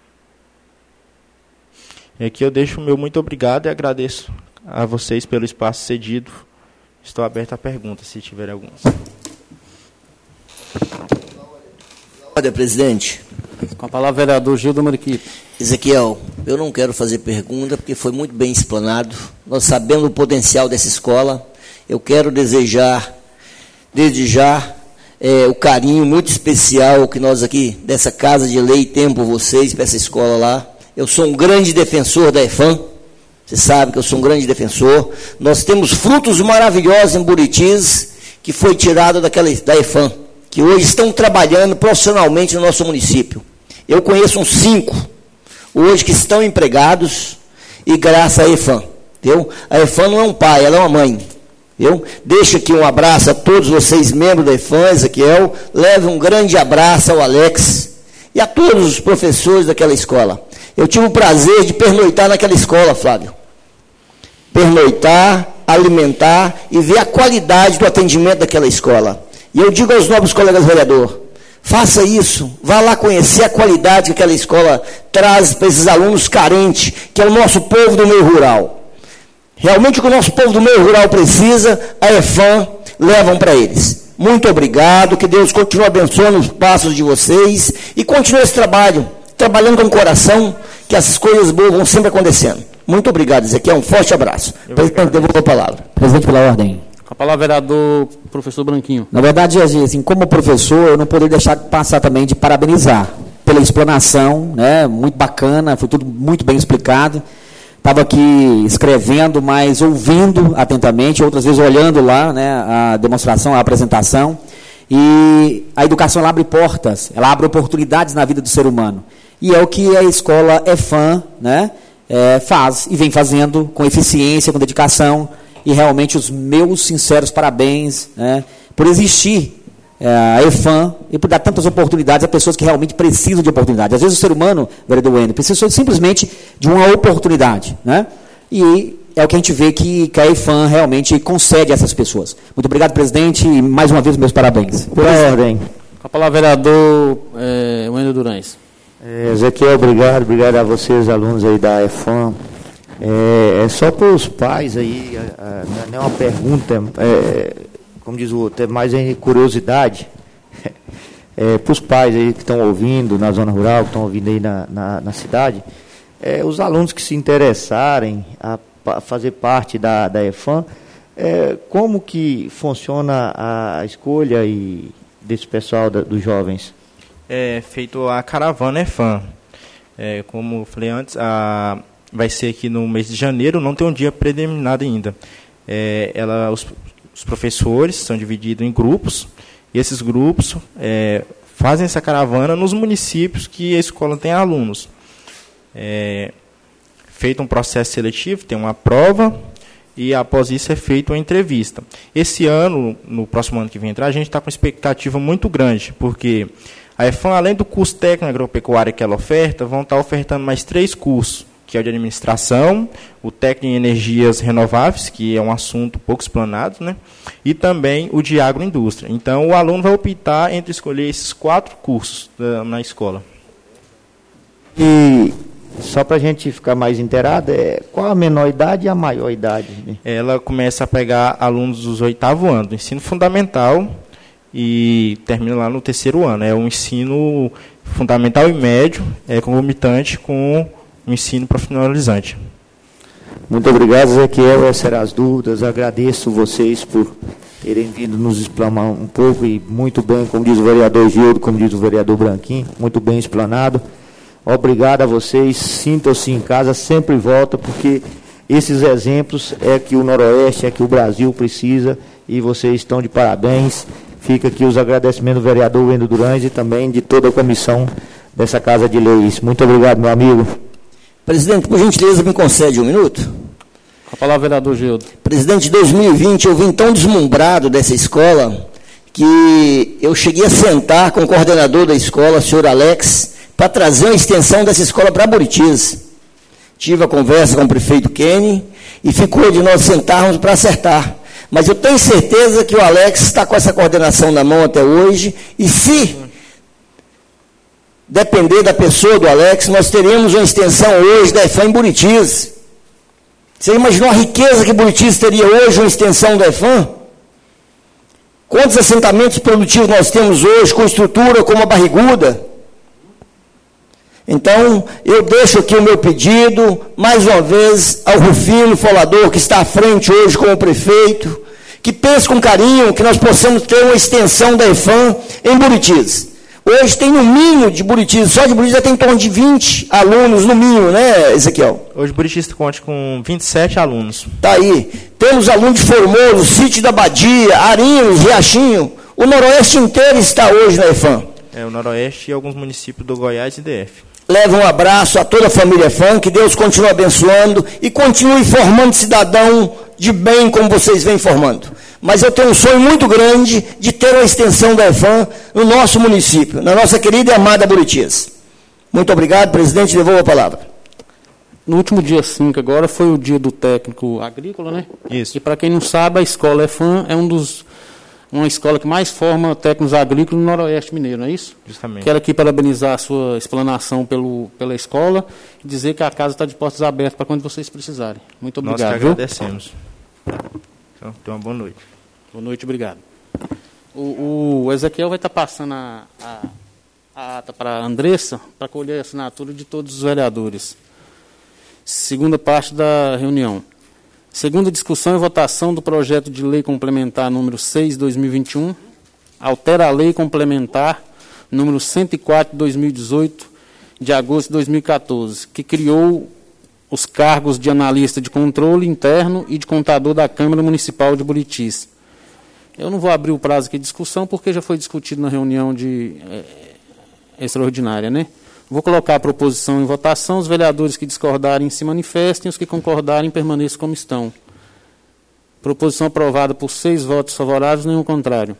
E aqui eu deixo o meu muito obrigado e agradeço a vocês pelo espaço cedido. Estou aberto a perguntas, se tiver algumas. Olha, presidente. Com a palavra, vereador Gildo Mariquito. Ezequiel, eu não quero fazer pergunta, porque foi muito bem explanado. Nós sabemos o potencial dessa escola. Eu quero desejar, desde já, o carinho muito especial que nós aqui, dessa Casa de Lei, temos por vocês, para essa escola lá. Eu sou um grande defensor da EFAM. Você sabe que eu sou um grande defensor. Nós temos frutos maravilhosos em Buritis, que foi tirado da EFAM, que hoje estão trabalhando profissionalmente no nosso município. Eu conheço uns 5 hoje que estão empregados e graças à EFAM. Entendeu? A EFAM não é um pai, ela é uma mãe. Entendeu? Deixo aqui um abraço a todos vocês, membros da EFAM, Ezequiel. Leve um grande abraço ao Alex e a todos os professores daquela escola. Eu tive o prazer de pernoitar naquela escola, Flávio. Pernoitar, alimentar e ver a qualidade do atendimento daquela escola. E eu digo aos nobres colegas vereadores, faça isso, vá lá conhecer a qualidade que aquela escola traz para esses alunos carentes, que é o nosso povo do meio rural. Realmente o que o nosso povo do meio rural precisa, a EFAM levam para eles. Muito obrigado, que Deus continue abençoando os passos de vocês e continue esse trabalho, trabalhando com o coração, que as coisas boas vão sempre acontecendo. Muito obrigado, Ezequiel, um forte abraço. Presidente, devolvo a palavra. Presidente, pela ordem. Com a palavra, vereador professor Branquinho. Na verdade, assim, como professor, eu não poderia deixar de passar também de parabenizar pela explanação, né, muito bacana, foi tudo muito bem explicado. Estava aqui escrevendo, mas ouvindo atentamente, outras vezes olhando lá, né, a demonstração, a apresentação. E a educação ela abre portas, ela abre oportunidades na vida do ser humano. E é o que a escola EFAM, né, faz e vem fazendo com eficiência, com dedicação. E realmente os meus sinceros parabéns, né, por existir a EFAM e por dar tantas oportunidades a pessoas que realmente precisam de oportunidade. Às vezes o ser humano, vereador Wender, precisa simplesmente de uma oportunidade, né? E é o que a gente vê que a EFAM realmente concede a essas pessoas. Muito obrigado, presidente, e mais uma vez meus parabéns. Pela ordem. Com a palavra, vereador Wender Durães. Ezequiel, obrigado a vocês, alunos aí da EFAM. É só para os pais aí, não é uma pergunta, como diz o outro, é mais em curiosidade. Para os pais aí que estão ouvindo na zona rural, que estão ouvindo aí na cidade, os alunos que se interessarem a fazer parte da EFAM, como que funciona a escolha desse pessoal, dos jovens? É feito a caravana EFAM. Como eu falei antes, vai ser aqui no mês de janeiro, não tem um dia predeterminado ainda. Os professores são divididos em grupos, e esses grupos fazem essa caravana nos municípios que a escola tem alunos. Feito um processo seletivo, tem uma prova, e após isso é feita uma entrevista. Esse ano, no próximo ano que vem entrar, a gente está com uma expectativa muito grande, porque a EFAM, além do curso técnico agropecuário que ela oferta, vão estar ofertando mais 3 cursos, que é o de administração, o técnico em energias renováveis, que é um assunto pouco explanado, né? E também o de agroindústria. Então, o aluno vai optar entre escolher esses 4 cursos na escola. E só para a gente ficar mais inteirado, qual a menor idade e a maior idade? Ela começa a pegar alunos dos 8º ano, do ensino fundamental, e termina lá no 3º ano. É um ensino fundamental e médio, concomitante com o ensino profissionalizante. Muito obrigado, Ezequiel. Essas eram as dúvidas. Agradeço vocês por terem vindo nos explanar um pouco, e muito bem, como diz o vereador Gildo, como diz o vereador Branquinho, muito bem explanado. Obrigado a vocês. Sintam-se em casa, sempre volta, porque esses exemplos é que o Noroeste, é que o Brasil precisa, e vocês estão de parabéns. Fica aqui os agradecimentos do vereador Wendel Durães e também de toda a comissão dessa Casa de Leis. Muito obrigado, meu amigo. Presidente, por gentileza, me concede um minuto? A palavra, vereador Gildo. Presidente, em 2020 eu vim tão deslumbrado dessa escola que eu cheguei a sentar com o coordenador da escola, o senhor Alex, para trazer uma extensão dessa escola para Buritis. Tive a conversa com o prefeito Kenny e ficou de nós sentarmos para acertar. Mas eu tenho certeza que o Alex está com essa coordenação na mão até hoje, e se depender da pessoa do Alex, nós teremos uma extensão hoje da EFAM em Buritis. Você imaginou a riqueza que Buritis teria hoje, uma extensão da EFAM? Quantos assentamentos produtivos nós temos hoje, com estrutura como a Barriguda? Então, eu deixo aqui o meu pedido, mais uma vez, ao Rufino Folador, que está à frente hoje como prefeito, que pense com carinho que nós possamos ter uma extensão da EFAM em Buritis. Hoje tem no mínimo de Buritis, só de Buritis já tem em torno de 20 alunos no mínimo, né, Ezequiel? Hoje Buritis conta com 27 alunos. Está aí. Temos alunos de Formoso, Sítio da Badia, Arinhos, Riachinho. O Noroeste inteiro está hoje na EFAM. O Noroeste e alguns municípios do Goiás e DF. Leva um abraço a toda a família EFAM, que Deus continue abençoando e continue formando cidadão de bem como vocês vêm formando. Mas eu tenho um sonho muito grande de ter uma extensão da EFAM no nosso município, na nossa querida e amada Buritis. Muito obrigado, presidente, devolvo a palavra. No último dia 5 agora foi o dia do técnico agrícola, né? Isso. E para quem não sabe, a escola EFAM é uma escola que mais forma técnicos agrícolas no Noroeste Mineiro, não é isso? Justamente. Quero aqui parabenizar a sua explanação pela escola e dizer que a casa está de portas abertas para quando vocês precisarem. Muito obrigado. Nós que agradecemos. Então, tenha uma boa noite. Boa noite, obrigado. O Ezequiel vai estar passando a ata para a Andressa para colher a assinatura de todos os vereadores. Segunda parte da reunião. Segunda discussão e votação do projeto de lei complementar número 6/2021, altera a lei complementar número 104/2018, de agosto de 2014, que criou os cargos de analista de controle interno e de contador da Câmara Municipal de Buritis. Eu não vou abrir o prazo aqui de discussão, porque já foi discutido na reunião extraordinária, né? Vou colocar a proposição em votação. Os vereadores que discordarem se manifestem, os que concordarem permaneçam como estão. Proposição aprovada por 6 votos favoráveis, nenhum contrário.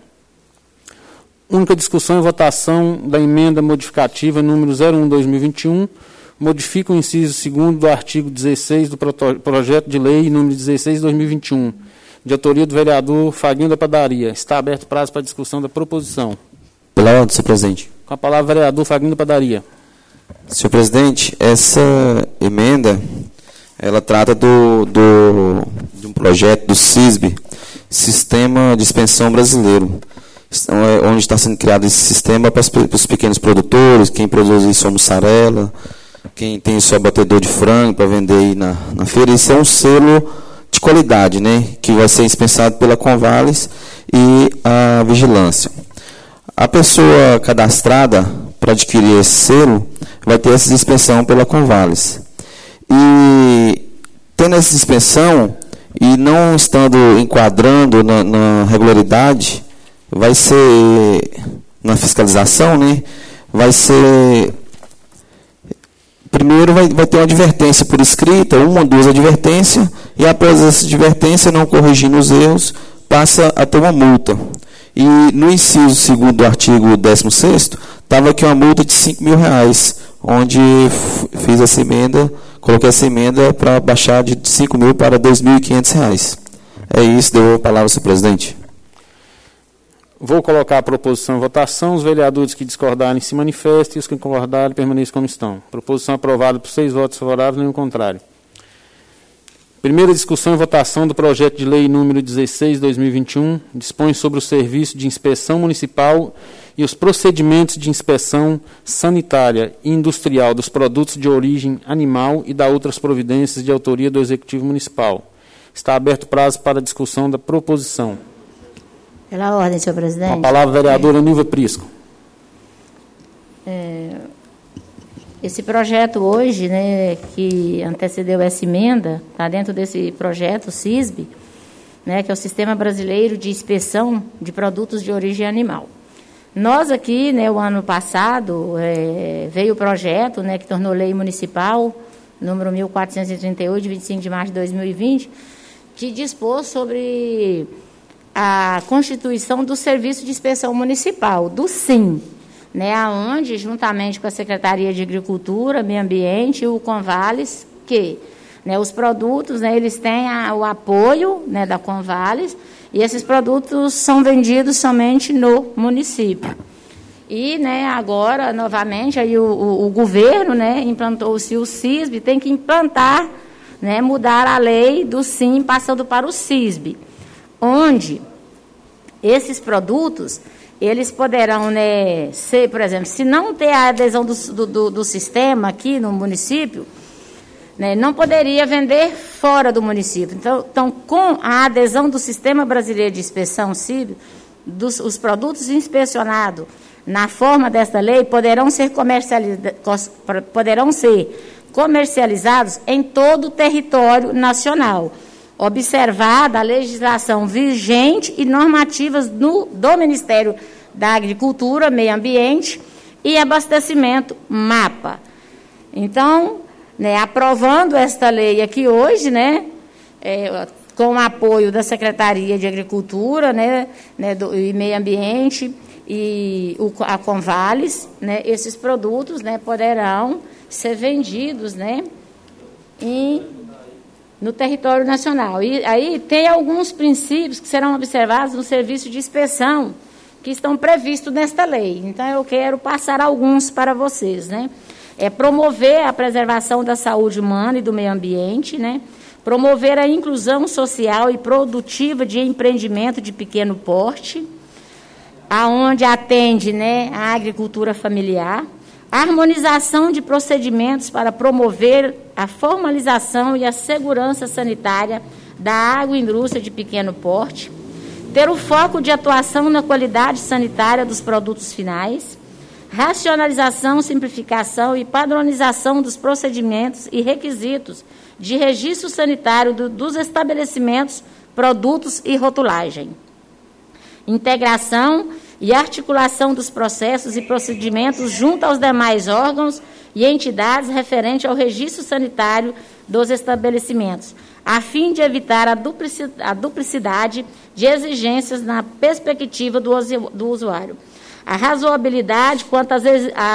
Única discussão e votação da emenda modificativa número 01/2021, modifica o inciso 2º do artigo 16 do projeto de lei número 16/2021, de autoria do vereador Faguinho da Padaria. Está aberto o prazo para discussão da proposição. Pela ordem, senhor presidente. Com a palavra, vereador Faguinho da Padaria. Senhor presidente, essa emenda, ela trata de um projeto do SISB, Sistema de Expensão Brasileiro, onde está sendo criado esse sistema para os pequenos produtores, quem produz sua mussarela, quem tem seu abatedor de frango para vender aí na feira. Isso é um selo de qualidade, né, que vai ser dispensado pela Convales e a Vigilância. A pessoa cadastrada para adquirir esse selo vai ter essa dispensão pela Convales. E tendo essa dispensão e não estando enquadrando na regularidade, vai ser, na fiscalização, né, vai ser, primeiro vai ter uma advertência por escrita, 1 ou 2 advertências, e após essa advertência, não corrigindo os erros, passa a ter uma multa. E no inciso 2º do artigo 16º, estava aqui uma multa de R$5.000, onde fiz essa emenda, coloquei essa emenda para baixar de R$5.000 para R$2.500. É isso, devolvo a palavra ao senhor presidente. Vou colocar a proposição em votação. Os vereadores que discordarem se manifestem e os que concordarem permaneçam como estão. Proposição aprovada por 6 votos favoráveis, nenhum contrário. Primeira discussão e votação do projeto de lei número 16/2021, dispõe sobre o serviço de inspeção municipal e os procedimentos de inspeção sanitária e industrial dos produtos de origem animal e da outras providências de autoria do Executivo Municipal. Está aberto prazo para discussão da proposição. Pela ordem, senhor presidente. Com a palavra, vereadora Nilva Prisco. Esse projeto hoje, né, que antecedeu essa emenda, está dentro desse projeto, o SISB, né, que é o Sistema Brasileiro de Inspeção de Produtos de Origem Animal. Nós aqui, né, o ano passado, veio o projeto, né, que tornou lei municipal, número 1438, de 25 de março de 2020, que dispôs sobre a constituição do Serviço de Inspeção Municipal, do SIM, né, onde, juntamente com a Secretaria de Agricultura, Meio Ambiente e o Convales, que, né, os produtos, né, eles têm o apoio, né, da Convales, e esses produtos são vendidos somente no município. E, né, agora, novamente, aí o governo, né, implantou-se o SISB, tem que implantar, né, mudar a lei do SIM, passando para o SISB, onde esses produtos, eles poderão, né, ser, por exemplo, se não ter a adesão do sistema aqui no município, né, não poderia vender fora do município. Então, com a adesão do Sistema Brasileiro de Inspeção, SIB, os produtos inspecionados na forma desta lei poderão ser comercializados em todo o território nacional, observada a legislação vigente e normativas do Ministério da Agricultura, Meio Ambiente e Abastecimento, MAPA. Então, né, aprovando esta lei aqui hoje, né, com o apoio da Secretaria de Agricultura, né, e Meio Ambiente e a Convales, né, esses produtos, né, poderão ser vendidos, né, no território nacional. E aí tem alguns princípios que serão observados no serviço de inspeção que estão previstos nesta lei. Então, eu quero passar alguns para vocês, né? Promover a preservação da saúde humana e do meio ambiente, né? Promover a inclusão social e produtiva de empreendimento de pequeno porte, aonde atende, né, a agricultura familiar, harmonização de procedimentos para promover a formalização e a segurança sanitária da agroindústria de pequeno porte, ter o foco de atuação na qualidade sanitária dos produtos finais, racionalização, simplificação e padronização dos procedimentos e requisitos de registro sanitário dos estabelecimentos, produtos e rotulagem, integração e articulação dos processos e procedimentos junto aos demais órgãos e entidades referente ao registro sanitário dos estabelecimentos, a fim de evitar a duplicidade de exigências na perspectiva do usuário. A razoabilidade quanto às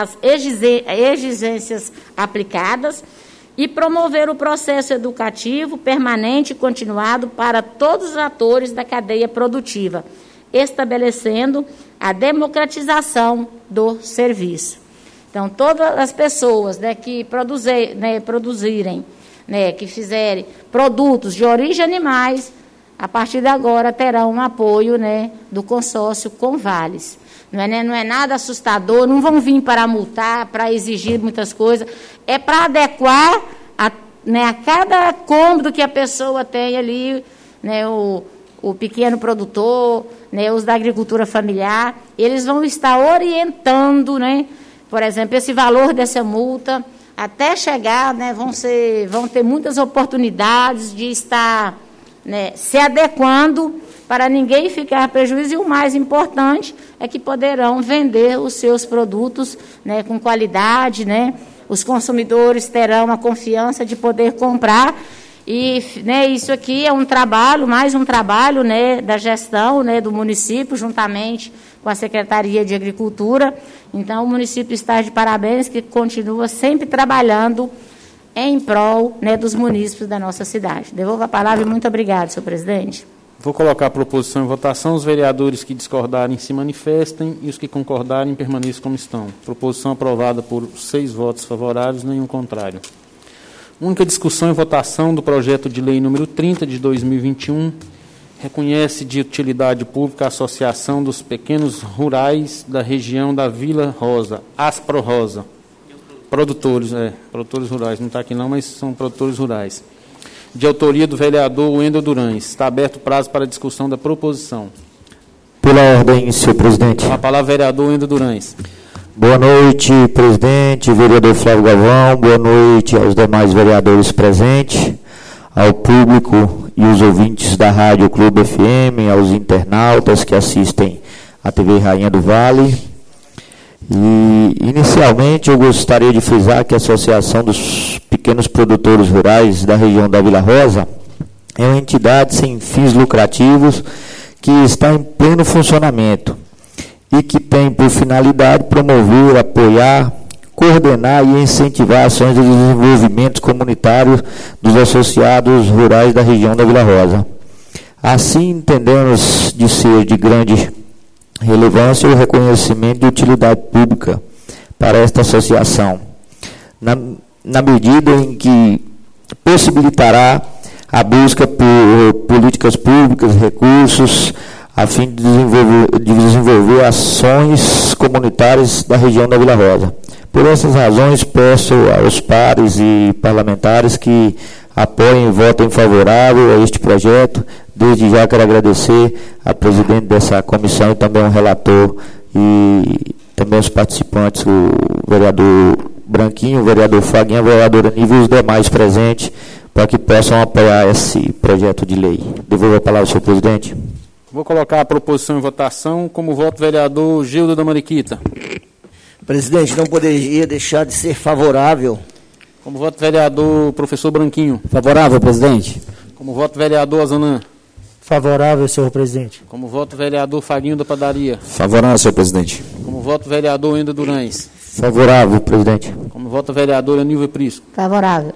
exigências aplicadas e promover o processo educativo permanente e continuado para todos os atores da cadeia produtiva, estabelecendo a democratização do serviço. Então, todas as pessoas, né, que produzirem, né, que fizerem produtos de origem animais, a partir de agora terão um apoio, né, do consórcio Convales. Não é nada assustador, não vão vir para multar, para exigir muitas coisas, é para adequar a cada cômodo que a pessoa tem ali, né, o pequeno produtor, né, os da agricultura familiar, eles vão estar orientando, né, por exemplo, esse valor dessa multa, até chegar, né, vão ter muitas oportunidades de estar, né, se adequando para ninguém ficar prejuízo, e o mais importante é que poderão vender os seus produtos, né, com qualidade, né, os consumidores terão a confiança de poder comprar E, né, isso aqui é um trabalho, mais um trabalho, né, da gestão, né, do município, juntamente com a Secretaria de Agricultura. Então, o município está de parabéns, que continua sempre trabalhando em prol, né, dos munícipes da nossa cidade. Devolvo a palavra e muito obrigado, senhor presidente. Vou colocar a proposição em votação. Os vereadores que discordarem se manifestem e os que concordarem permaneçam como estão. Proposição aprovada por 6 votos favoráveis, nenhum contrário. Única discussão e votação do projeto de lei número 30 de 2021, reconhece de utilidade pública a Associação dos Pequenos Rurais da região da Vila Rosa, Aspro Rosa. Produtores rurais, não está aqui não, mas são produtores rurais. De autoria do vereador Wendel Durães. Está aberto o prazo para a discussão da proposição. Pela ordem, senhor presidente. Com a palavra, vereador Wendel Durães. Boa noite, presidente, vereador Flávio Galvão. Boa noite aos demais vereadores presentes, ao público e os ouvintes da Rádio Clube FM, aos internautas que assistem à TV Rainha do Vale. E, inicialmente, eu gostaria de frisar que a Associação dos Pequenos Produtores Rurais da região da Vila Rosa é uma entidade sem fins lucrativos que está em pleno funcionamento e que tem por finalidade promover, apoiar, coordenar e incentivar ações de desenvolvimento comunitário dos associados rurais da região da Vila Rosa. Assim, entendemos de ser de grande relevância o reconhecimento de utilidade pública para esta associação, na medida em que possibilitará a busca por políticas públicas, recursos, a fim de desenvolver ações comunitárias da região da Vila Rosa. Por essas razões, peço aos pares e parlamentares que apoiem e votem favorável a este projeto. Desde já quero agradecer a presidente dessa comissão e também ao relator e também aos participantes, o vereador Branquinho, o vereador Faguinha, a vereadora Nível e os demais presentes, para que possam apoiar esse projeto de lei. Devolvo a palavra ao senhor presidente. Vou colocar a proposição em votação. Como voto, vereador Gildo da Mariquita. Presidente, não poderia deixar de ser favorável. Como voto, vereador professor Branquinho. Favorável, presidente. Como voto, vereador Azanã. Favorável, senhor presidente. Como voto, vereador Faguinho da Padaria. Favorável, senhor presidente. Como voto, vereador Wendel Durães. Favorável, presidente. Como voto, vereador Anílio Prisco. Favorável.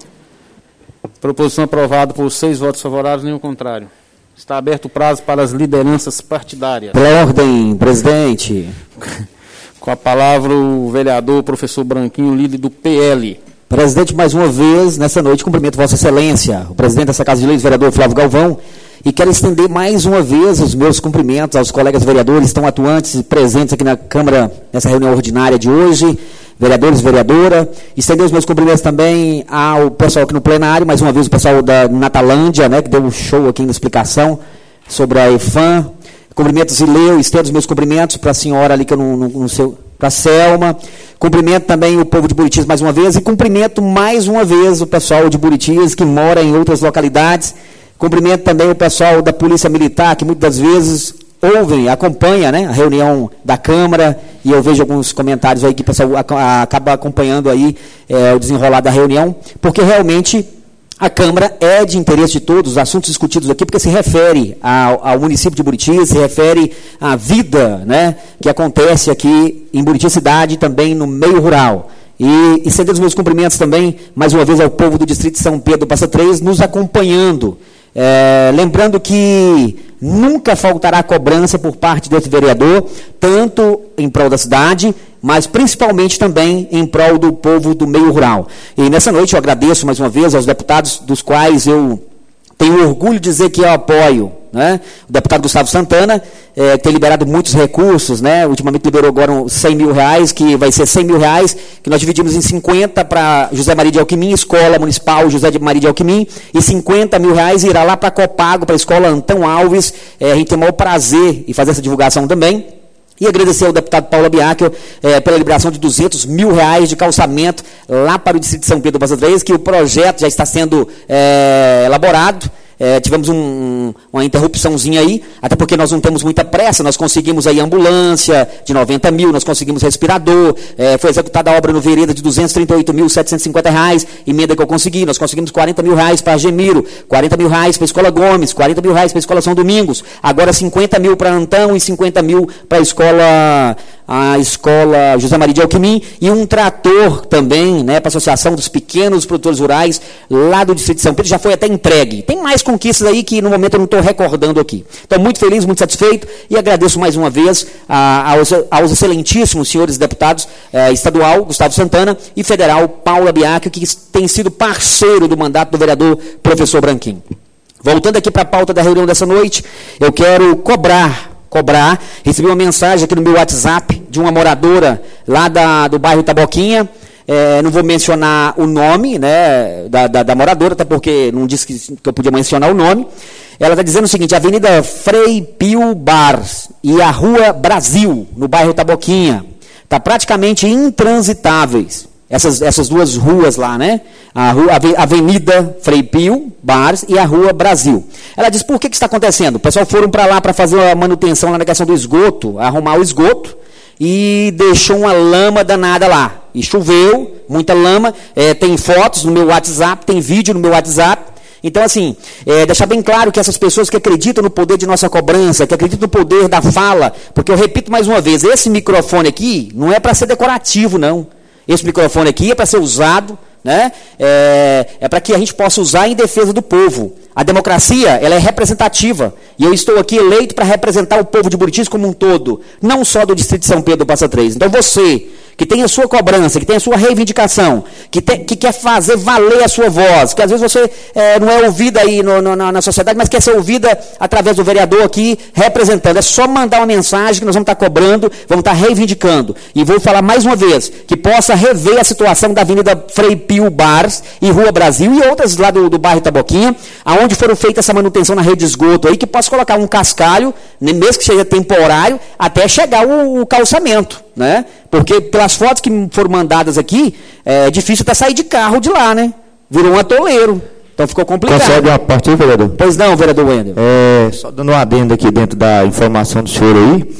Proposição aprovada por 6 votos favoráveis, nenhum contrário. Está aberto o prazo para as lideranças partidárias. Pela ordem, presidente. Com a palavra o vereador professor Branquinho, líder do PL. Presidente, mais uma vez, nessa noite, cumprimento Vossa Excelência, o presidente dessa Casa de Leis, vereador Flávio Galvão, e quero estender mais uma vez os meus cumprimentos aos colegas vereadores que estão atuantes e presentes aqui na Câmara, nessa reunião ordinária de hoje, vereadores e vereadora. Estender os meus cumprimentos também ao pessoal aqui no plenário, mais uma vez o pessoal da Natalândia, né, que deu um show aqui na explicação sobre a EFAM. Cumprimentos, Ileu, estendo os meus cumprimentos para a senhora ali, que eu não sei, para a Selma. Cumprimento também o povo de Buritis mais uma vez, e cumprimento mais uma vez o pessoal de Buritis que mora em outras localidades. Cumprimento também o pessoal da Polícia Militar, que muitas vezes ouvem, acompanha, né, a reunião da Câmara, e eu vejo alguns comentários aí que o pessoal acaba acompanhando aí o desenrolar da reunião, porque realmente a Câmara é de interesse de todos, os assuntos discutidos aqui, porque se refere ao município de Buriti, se refere à vida, né, que acontece aqui em Buriti cidade e também no meio rural. E estender os meus cumprimentos também, mais uma vez, ao povo do Distrito de São Pedro, Passa Três, nos acompanhando. Lembrando que nunca faltará cobrança por parte desse vereador, tanto em prol da cidade, mas principalmente também em prol do povo do meio rural. E nessa noite eu agradeço mais uma vez aos deputados, dos quais eu tenho orgulho de dizer que eu apoio, né? O deputado Gustavo Santana tem liberado muitos recursos, né? Ultimamente liberou agora R$100 mil, que vai ser R$100 mil, que nós dividimos em 50 para José Maria de Alquimim, Escola Municipal José de Maria de Alquimim, e R$50 mil irá lá para a Copago, para a Escola Antão Alves. A gente tem o maior prazer em fazer essa divulgação também. E agradecer ao deputado Paulo Biacchio pela liberação de R$200 mil de calçamento lá para o Distrito de São Pedro, Passa Três, que o projeto já está sendo elaborado. tivemos uma interrupçãozinha aí, até porque nós não temos muita pressa, nós conseguimos aí ambulância de 90 mil, nós conseguimos respirador, foi executada a obra no Vereda de R$ 238.750, emenda que eu consegui, nós conseguimos R$ 40 mil para a Gemiro, R$ 40 mil para a Escola Gomes, R$ 40 mil para a Escola São Domingos, agora 50 mil para Antão e 50 mil para a escola José Maria de Alquimim, e um trator também, né, para a Associação dos Pequenos Produtores Rurais, lá do Distrito de São Pedro, já foi até entregue. Tem mais conquistas aí que no momento eu não estou recordando aqui. Então, muito feliz, muito satisfeito, e agradeço mais uma vez aos excelentíssimos senhores deputados estadual, Gustavo Santana, e federal, Paula Biacchio, que tem sido parceiro do mandato do vereador professor Branquinho. Voltando aqui para a pauta da reunião dessa noite, eu quero cobrar, recebi uma mensagem aqui no meu WhatsApp de uma moradora lá do bairro Taboquinha, não vou mencionar o nome, né, da moradora, até porque não disse que eu podia mencionar o nome. Ela está dizendo o seguinte: a Avenida Frei Pio Bars e a Rua Brasil, no bairro Taboquinha, está praticamente intransitáveis. Essas duas ruas lá, né? A Avenida Frei Pio Bars e a Rua Brasil. Ela diz: por que está acontecendo? O pessoal foram para lá para fazer a manutenção lá na questão do esgoto, arrumar o esgoto, e deixou uma lama danada lá. E choveu, muita lama, tem fotos no meu WhatsApp, tem vídeo no meu WhatsApp. Então, assim, deixar bem claro que essas pessoas que acreditam no poder de nossa cobrança, que acreditam no poder da fala, porque eu repito mais uma vez, esse microfone aqui não é para ser decorativo, não. Esse microfone aqui é para ser usado, né? É para que a gente possa usar em defesa do povo. A democracia, ela é representativa. E eu estou aqui eleito para representar o povo de Buritis como um todo, não só do Distrito de São Pedro do Passa Três. Então você, que tem a sua cobrança, que tem a sua reivindicação, que quer fazer valer a sua voz, que às vezes você não é ouvida aí na sociedade, mas quer ser ouvida através do vereador aqui, representando. É só mandar uma mensagem que nós vamos estar cobrando, vamos estar reivindicando. E vou falar mais uma vez, que possa rever a situação da Avenida Frei Pio Bars e Rua Brasil e outras lá do bairro Taboquinha, aonde foram feitas essa manutenção na rede de esgoto aí, que possa colocar um cascalho, mesmo que seja temporário, até chegar o calçamento, né? Porque pelas fotos que foram mandadas aqui, é difícil até sair de carro de lá, né? Virou um atoleiro. Então ficou complicado. Consegue uma parte aí, vereador? Pois não, vereador Wendel. Só dando um adendo aqui dentro da informação do senhor aí,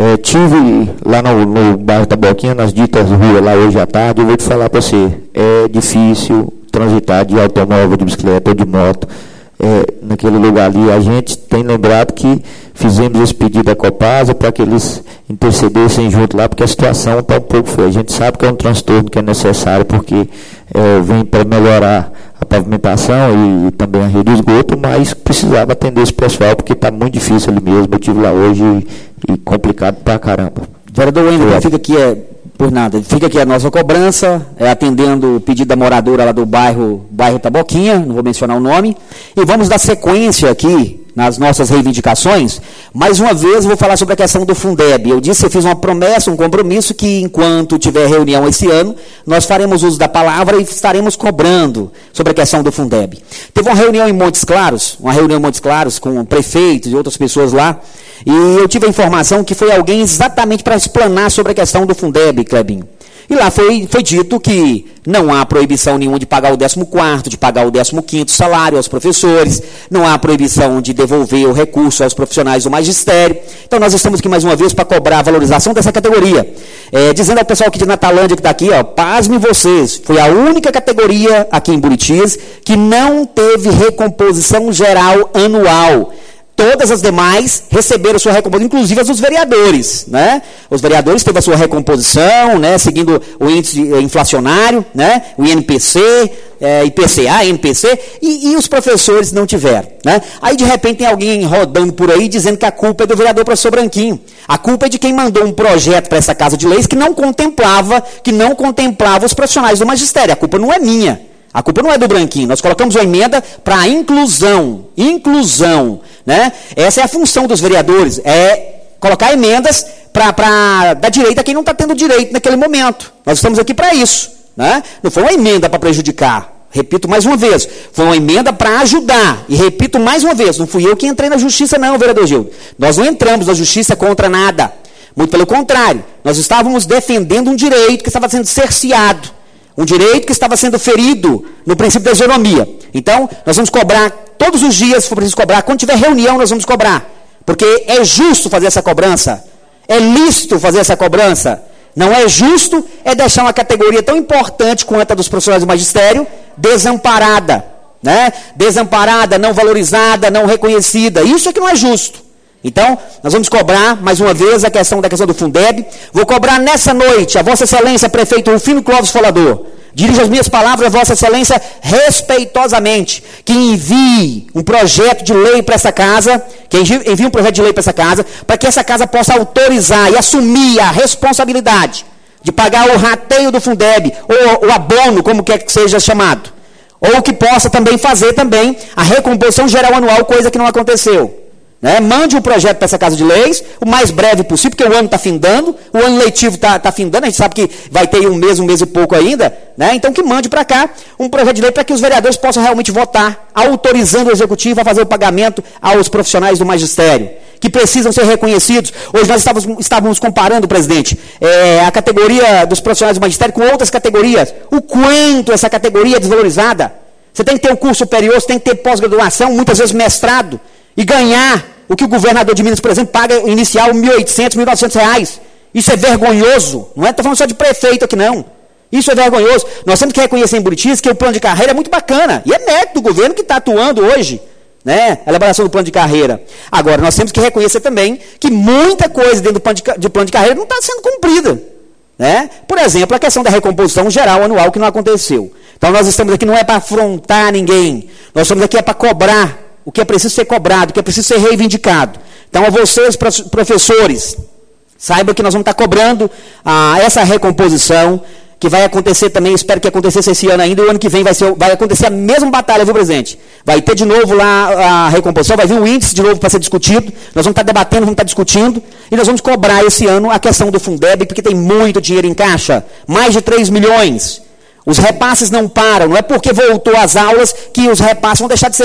tive lá no bairro Taboquinha, nas ditas ruas lá hoje à tarde, eu vou te falar para você, é difícil transitar de automóvel, de bicicleta ou de moto. Naquele lugar ali, a gente tem lembrado que fizemos esse pedido à Copasa para que eles intercedessem junto lá, porque a situação está um pouco feia. A gente sabe que é um transtorno que é necessário, porque vem para melhorar a pavimentação e também a rede de esgoto, mas precisava atender esse pessoal, porque está muito difícil ali mesmo. Eu estive lá hoje e complicado pra caramba. Vereador Wendel, fica aqui, por nada, fica aqui a nossa cobrança, atendendo o pedido da moradora lá do bairro Taboquinha, não vou mencionar o nome, e vamos dar sequência aqui nas nossas reivindicações. Mais uma vez, vou falar sobre a questão do Fundeb. Eu disse, eu fiz uma promessa, um compromisso, que enquanto tiver reunião esse ano, nós faremos uso da palavra e estaremos cobrando sobre a questão do Fundeb. Teve uma reunião em Montes Claros, com prefeitos e outras pessoas lá, e eu tive a informação que foi alguém exatamente para explanar sobre a questão do Fundeb, Clebinho. E lá foi dito que não há proibição nenhuma de pagar o 14º, de pagar o 15º salário aos professores, não há proibição de devolver o recurso aos profissionais do magistério. Então nós estamos aqui mais uma vez para cobrar a valorização dessa categoria. Dizendo ao pessoal aqui de Natalândia que está aqui, pasmem vocês, foi a única categoria aqui em Buritis que não teve recomposição geral anual. Todas as demais receberam sua recomposição, inclusive as dos vereadores, né? Os vereadores teve a sua recomposição, né? Seguindo o índice inflacionário, né? O INPC, IPCA, INPC, e os professores não tiveram, né? Aí, de repente, tem alguém rodando por aí dizendo que a culpa é do vereador professor Branquinho. A culpa é de quem mandou um projeto para essa Casa de Leis que não contemplava os profissionais do magistério. A culpa não é minha. A culpa não é do Branquinho. Nós colocamos uma emenda para inclusão, né? Essa é a função dos vereadores, colocar emendas para dar direito a quem não está tendo direito naquele momento. Nós estamos aqui para isso, né? Não foi uma emenda para prejudicar. Repito mais uma vez, foi uma emenda para ajudar. E repito mais uma vez, não fui eu que entrei na justiça não, vereador Gildo. Nós não entramos na justiça contra nada. Muito pelo contrário, nós estávamos defendendo um direito que estava sendo cerceado. Um direito que estava sendo ferido no princípio da isonomia. Então, nós vamos cobrar todos os dias for preciso cobrar. Quando tiver reunião, nós vamos cobrar. Porque é justo fazer essa cobrança. É lícito fazer essa cobrança. Não é justo é deixar uma categoria tão importante quanto a dos profissionais do magistério desamparada. Né? Desamparada, não valorizada, não reconhecida. Isso é que não é justo. Então, nós vamos cobrar, mais uma vez, a questão do Fundeb. Vou cobrar nessa noite, a Vossa Excelência, Prefeito Rufino Clóvis Folador. Dirijo as minhas palavras a Vossa Excelência respeitosamente, que envie um projeto de lei para essa casa, para que essa casa possa autorizar e assumir a responsabilidade de pagar o rateio do Fundeb, ou o abono, como quer que seja chamado. Ou que possa também fazer também a recomposição geral anual, coisa que não aconteceu. Né? Mande um projeto para essa Casa de Leis, o mais breve possível, porque o ano está findando, o ano letivo está findando, a gente sabe que vai ter um mês e pouco ainda, né? Então que mande para cá um projeto de lei para que os vereadores possam realmente votar, autorizando o Executivo a fazer o pagamento aos profissionais do magistério, que precisam ser reconhecidos. Hoje nós estávamos comparando, presidente, a categoria dos profissionais do magistério com outras categorias. O quanto essa categoria é desvalorizada. Você tem que ter um curso superior, você tem que ter pós-graduação, muitas vezes mestrado, e ganhar o que o governador de Minas, por exemplo, paga inicial R$ 1.800, R$ 1.900. Isso é vergonhoso. Não estou falando só de prefeito aqui, não. Isso é vergonhoso. Nós temos que reconhecer em Buritis que o plano de carreira é muito bacana. E é mérito do governo que está atuando hoje, né? A elaboração do plano de carreira. Agora, nós temos que reconhecer também que muita coisa dentro do plano de carreira não está sendo cumprida. Né? Por exemplo, a questão da recomposição geral anual que não aconteceu. Então, nós estamos aqui não é para afrontar ninguém. Nós estamos aqui para cobrar o que é preciso ser cobrado, o que é preciso ser reivindicado. Então, a vocês, professores, saibam que nós vamos estar cobrando essa recomposição, que vai acontecer também, espero que acontecesse esse ano ainda, o ano que vem vai acontecer a mesma batalha, viu, presidente? Vai ter de novo lá a recomposição, vai vir um índice de novo para ser discutido, nós vamos estar debatendo, vamos estar discutindo, e nós vamos cobrar esse ano a questão do Fundeb, porque tem muito dinheiro em caixa, mais de 3 milhões. Os repasses não param, não é porque voltou às aulas que os repasses vão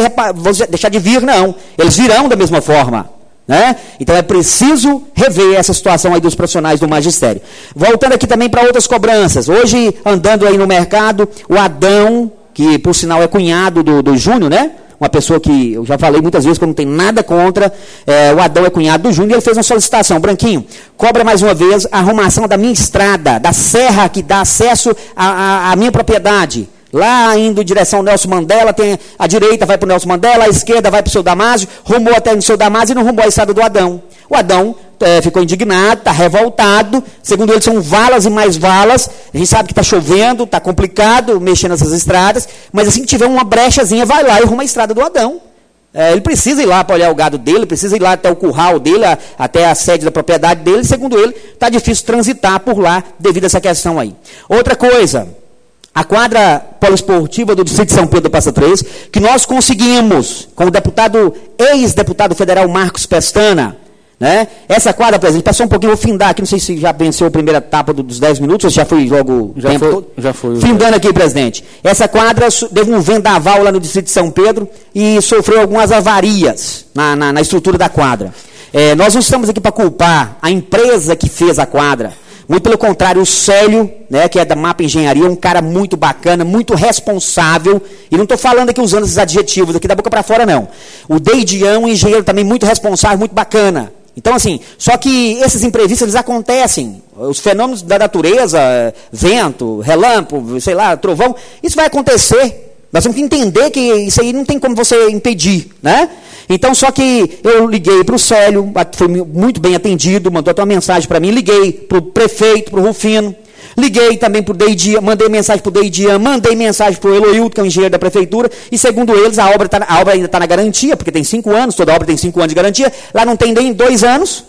deixar de vir, não. Eles virão da mesma forma. Né? Então é preciso rever essa situação aí dos profissionais do magistério. Voltando aqui também para outras cobranças. Hoje, andando aí no mercado, o Adão, que por sinal é cunhado do Júnior, né? Uma pessoa que eu já falei muitas vezes que eu não tenho nada contra, o Adão é cunhado do Júnior, e ele fez uma solicitação. Branquinho, cobra mais uma vez a arrumação da minha estrada, da serra que dá acesso à minha propriedade. Lá indo em direção ao Nelson Mandela, tem a direita vai para o Nelson Mandela, a esquerda vai para o seu Damásio, rumou até o seu Damásio e não rumou a estrada do Adão. O Adão ficou indignado, está revoltado, segundo ele são valas e mais valas, a gente sabe que está chovendo, está complicado mexer nessas estradas, mas assim que tiver uma brechazinha, vai lá e arruma a estrada do Adão. Ele precisa ir lá para olhar o gado dele, precisa ir lá até o curral dele, até a sede da propriedade dele, segundo ele, está difícil transitar por lá devido a essa questão aí. Outra coisa, a quadra poliesportiva do Distrito de São Pedro do Passa Três, que nós conseguimos, com o ex-deputado federal Marcos Pestana, né? Essa quadra, presidente, passou um pouquinho, vou findar aqui, não sei se já venceu a primeira etapa dos 10 minutos, ou se já foi logo Já foi. Findando aqui, presidente. Essa quadra teve um vendaval lá no Distrito de São Pedro e sofreu algumas avarias na estrutura da quadra. Nós não estamos aqui para culpar a empresa que fez a quadra. Muito pelo contrário, o Célio, né, que é da Mapa Engenharia, um cara muito bacana, muito responsável, e não estou falando aqui usando esses adjetivos aqui da boca para fora, não. O Deidian, um engenheiro também muito responsável, muito bacana. Então, assim, só que esses imprevistos, eles acontecem. Os fenômenos da natureza, vento, relâmpago, sei lá, trovão, isso vai acontecer. Nós temos que entender que isso aí não tem como você impedir, né? Então, só que eu liguei para o Célio, foi muito bem atendido, mandou até uma mensagem para mim, liguei para o prefeito, para o Rufino, liguei também para o Deidian, mandei mensagem para o Deidian, mandei mensagem para o Eloildo, que é o engenheiro da prefeitura, e segundo eles, a obra ainda está na garantia, porque tem 5 anos, toda obra tem 5 anos de garantia, lá não tem nem 2 anos,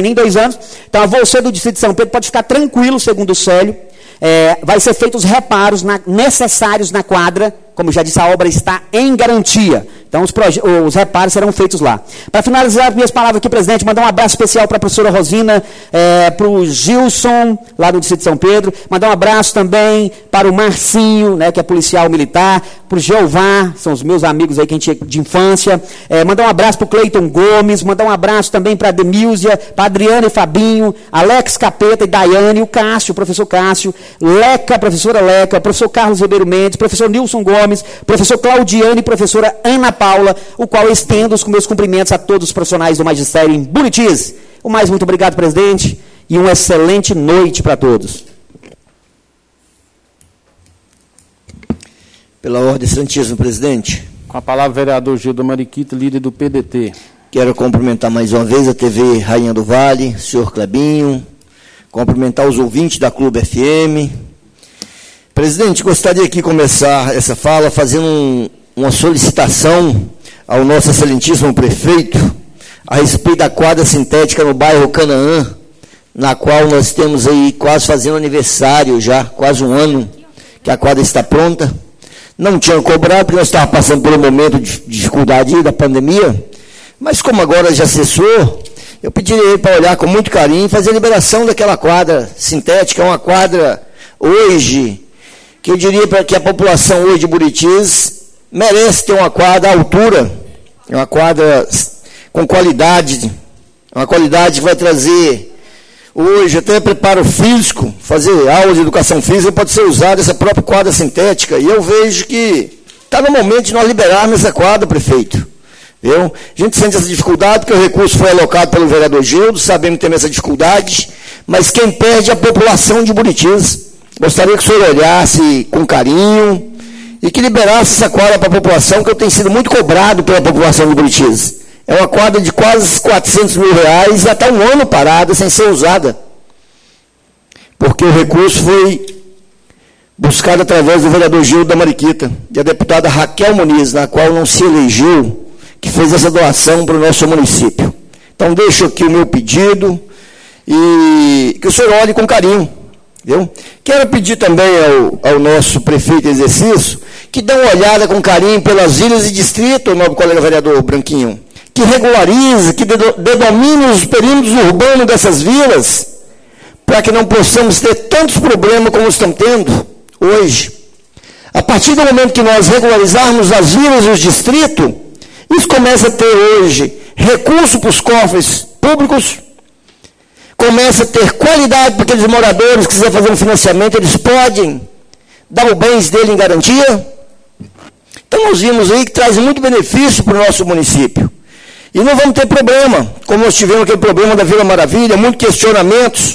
então você do Distrito de São Pedro pode ficar tranquilo, segundo o Célio, vai ser feitos os reparos necessários na quadra, como eu já disse, a obra está em garantia. Então, os reparos serão feitos lá. Para finalizar minhas palavras aqui, presidente, mandar um abraço especial para a professora Rosina, para o Gilson, lá do Distrito de São Pedro. Mandar um abraço também para o Marcinho, né, que é policial militar. Para o Jeová, são os meus amigos aí que a gente de infância. Mandar um abraço para o Cleiton Gomes. Mandar um abraço também para a Demilzia, para a Adriana e Fabinho, Alex Capeta e Daiane, o Cássio, o professor Cássio, Leca, professora Leca, professor Carlos Ribeiro Mendes, professor Nilson Gomes, professor Claudiane e professora Ana Paula, o qual eu estendo os meus cumprimentos a todos os profissionais do magistério em Buritis. O mais muito obrigado, presidente, e uma excelente noite para todos. Pela ordem, excelentíssimo presidente. Com a palavra, o vereador Gildo Mariquita, líder do PDT. Quero cumprimentar mais uma vez a TV Rainha do Vale, senhor Clebinho, cumprimentar os ouvintes da Clube FM. Presidente, gostaria aqui de começar essa fala fazendo uma solicitação ao nosso excelentíssimo prefeito a respeito da quadra sintética no bairro Canaã, na qual nós temos aí quase fazendo aniversário já, quase um ano que a quadra está pronta. Não tinha cobrado, porque nós estávamos passando por um momento de dificuldade da pandemia, mas como agora já cessou, eu pediria ele para olhar com muito carinho e fazer a liberação daquela quadra sintética, uma quadra hoje, que eu diria para que a população hoje de Buritis merece ter uma quadra à altura, uma quadra com qualidade, uma qualidade que vai trazer hoje até preparo físico, fazer aula de educação física, pode ser usada essa própria quadra sintética, e eu vejo que está no momento de nós liberarmos essa quadra, prefeito. Viu? A gente sente essa dificuldade, porque o recurso foi alocado pelo vereador Gildo, sabemos que tem essa dificuldade, mas quem perde é a população de Buritis. Gostaria que o senhor olhasse com carinho e que liberasse essa quadra para a população, que eu tenho sido muito cobrado pela população de Buritis. É uma quadra de quase 400 mil reais e até um ano parada, sem ser usada. Porque o recurso foi buscado através do vereador Gildo da Mariquita e a deputada Raquel Muniz, na qual não se elegeu, que fez essa doação para o nosso município. Então, deixo aqui o meu pedido e que o senhor olhe com carinho. Viu? Quero pedir também ao nosso prefeito em exercício que dê uma olhada com carinho pelas vilas e distrito, o novo colega vereador Branquinho, que regularize, que denomine os perímetros urbanos dessas vilas, para que não possamos ter tantos problemas como estamos tendo hoje. A partir do momento que nós regularizarmos as vilas e os distritos, isso começa a ter hoje recurso para os cofres públicos, começa a ter qualidade para aqueles moradores que quiserem fazer um financiamento, eles podem dar os bens dele em garantia. Então nós vimos aí que traz muito benefício para o nosso município. E não vamos ter problema, como nós tivemos aquele problema da Vila Maravilha, muitos questionamentos.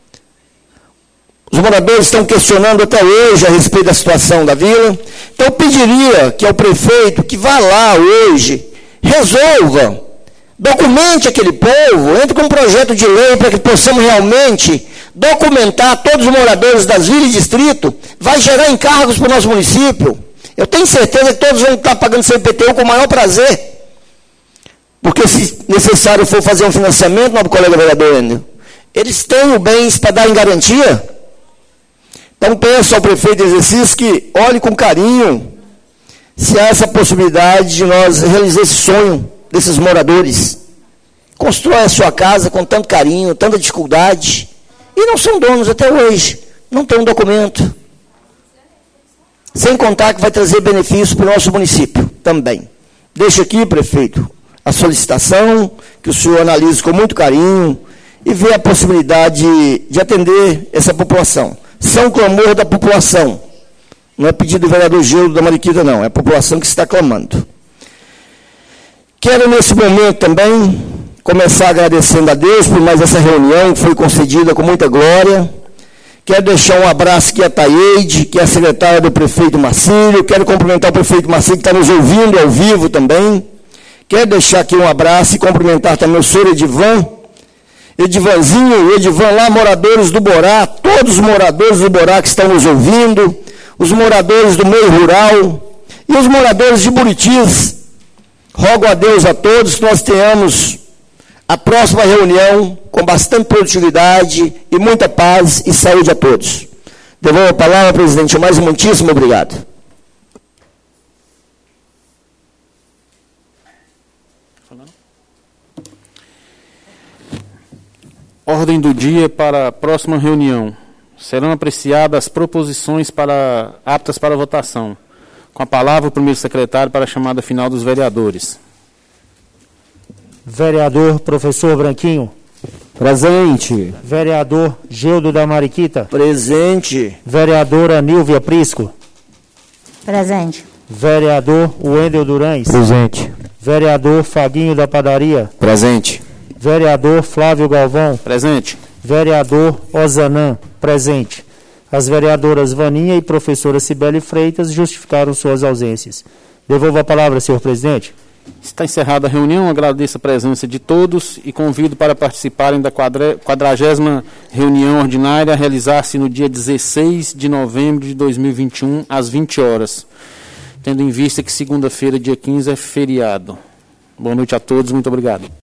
Os moradores estão questionando até hoje a respeito da situação da vila. Então eu pediria que ao prefeito que vá lá hoje, resolva, documente aquele povo, entre com um projeto de lei para que possamos realmente documentar todos os moradores das vilas e distrito, vai gerar encargos para o nosso município. Eu tenho certeza que todos vão estar pagando seu IPTU com o maior prazer. Porque se necessário for fazer um financiamento, nosso colega vereador Ender, eles têm os bens para dar em garantia. Então peço ao prefeito de exercício que olhe com carinho se há essa possibilidade de nós realizar esse sonho desses moradores. Constrói a sua casa com tanto carinho, tanta dificuldade, e não são donos até hoje, não tem um documento. Sem contar que vai trazer benefício para o nosso município também. Deixo aqui, prefeito, a solicitação, que o senhor analise com muito carinho e vê a possibilidade de atender essa população. São clamor da população. Não é pedido do vereador Gildo da Mariquita, não. É a população que está clamando. Quero, nesse momento, também, começar agradecendo a Deus por mais essa reunião que foi concedida com muita glória. Quero deixar um abraço aqui a Taíde, que é a secretária do prefeito Marcílio. Quero cumprimentar o prefeito Marcílio, que está nos ouvindo ao vivo também. Quero deixar aqui um abraço e cumprimentar também o senhor Edivanzinho, Edivan lá, moradores do Borá, todos os moradores do Borá que estão nos ouvindo, os moradores do meio rural e os moradores de Buritis. Rogo a Deus a todos que nós tenhamos a próxima reunião com bastante produtividade e muita paz e saúde a todos. Devolvo a palavra, presidente. Mais muitíssimo obrigado. Ordem do dia para a próxima reunião. Serão apreciadas as proposições aptas para votação. Com a palavra, o primeiro secretário para a chamada final dos vereadores. Vereador Professor Branquinho. Presente. Vereador Gildo da Mariquita. Presente. Vereadora Nilvia Prisco. Presente. Vereador Wendel Durães. Presente. Vereador Faguinho da Padaria. Presente. Vereador Flávio Galvão. Presente. Vereador Ozanam. Presente. As vereadoras Vaninha e professora Cibele Freitas justificaram suas ausências. Devolvo a palavra, senhor presidente. Está encerrada a reunião, agradeço a presença de todos e convido para participarem da 40ª reunião ordinária a realizar-se no dia 16 de novembro de 2021, às 20 horas, tendo em vista que segunda-feira, dia 15, é feriado. Boa noite a todos, muito obrigado.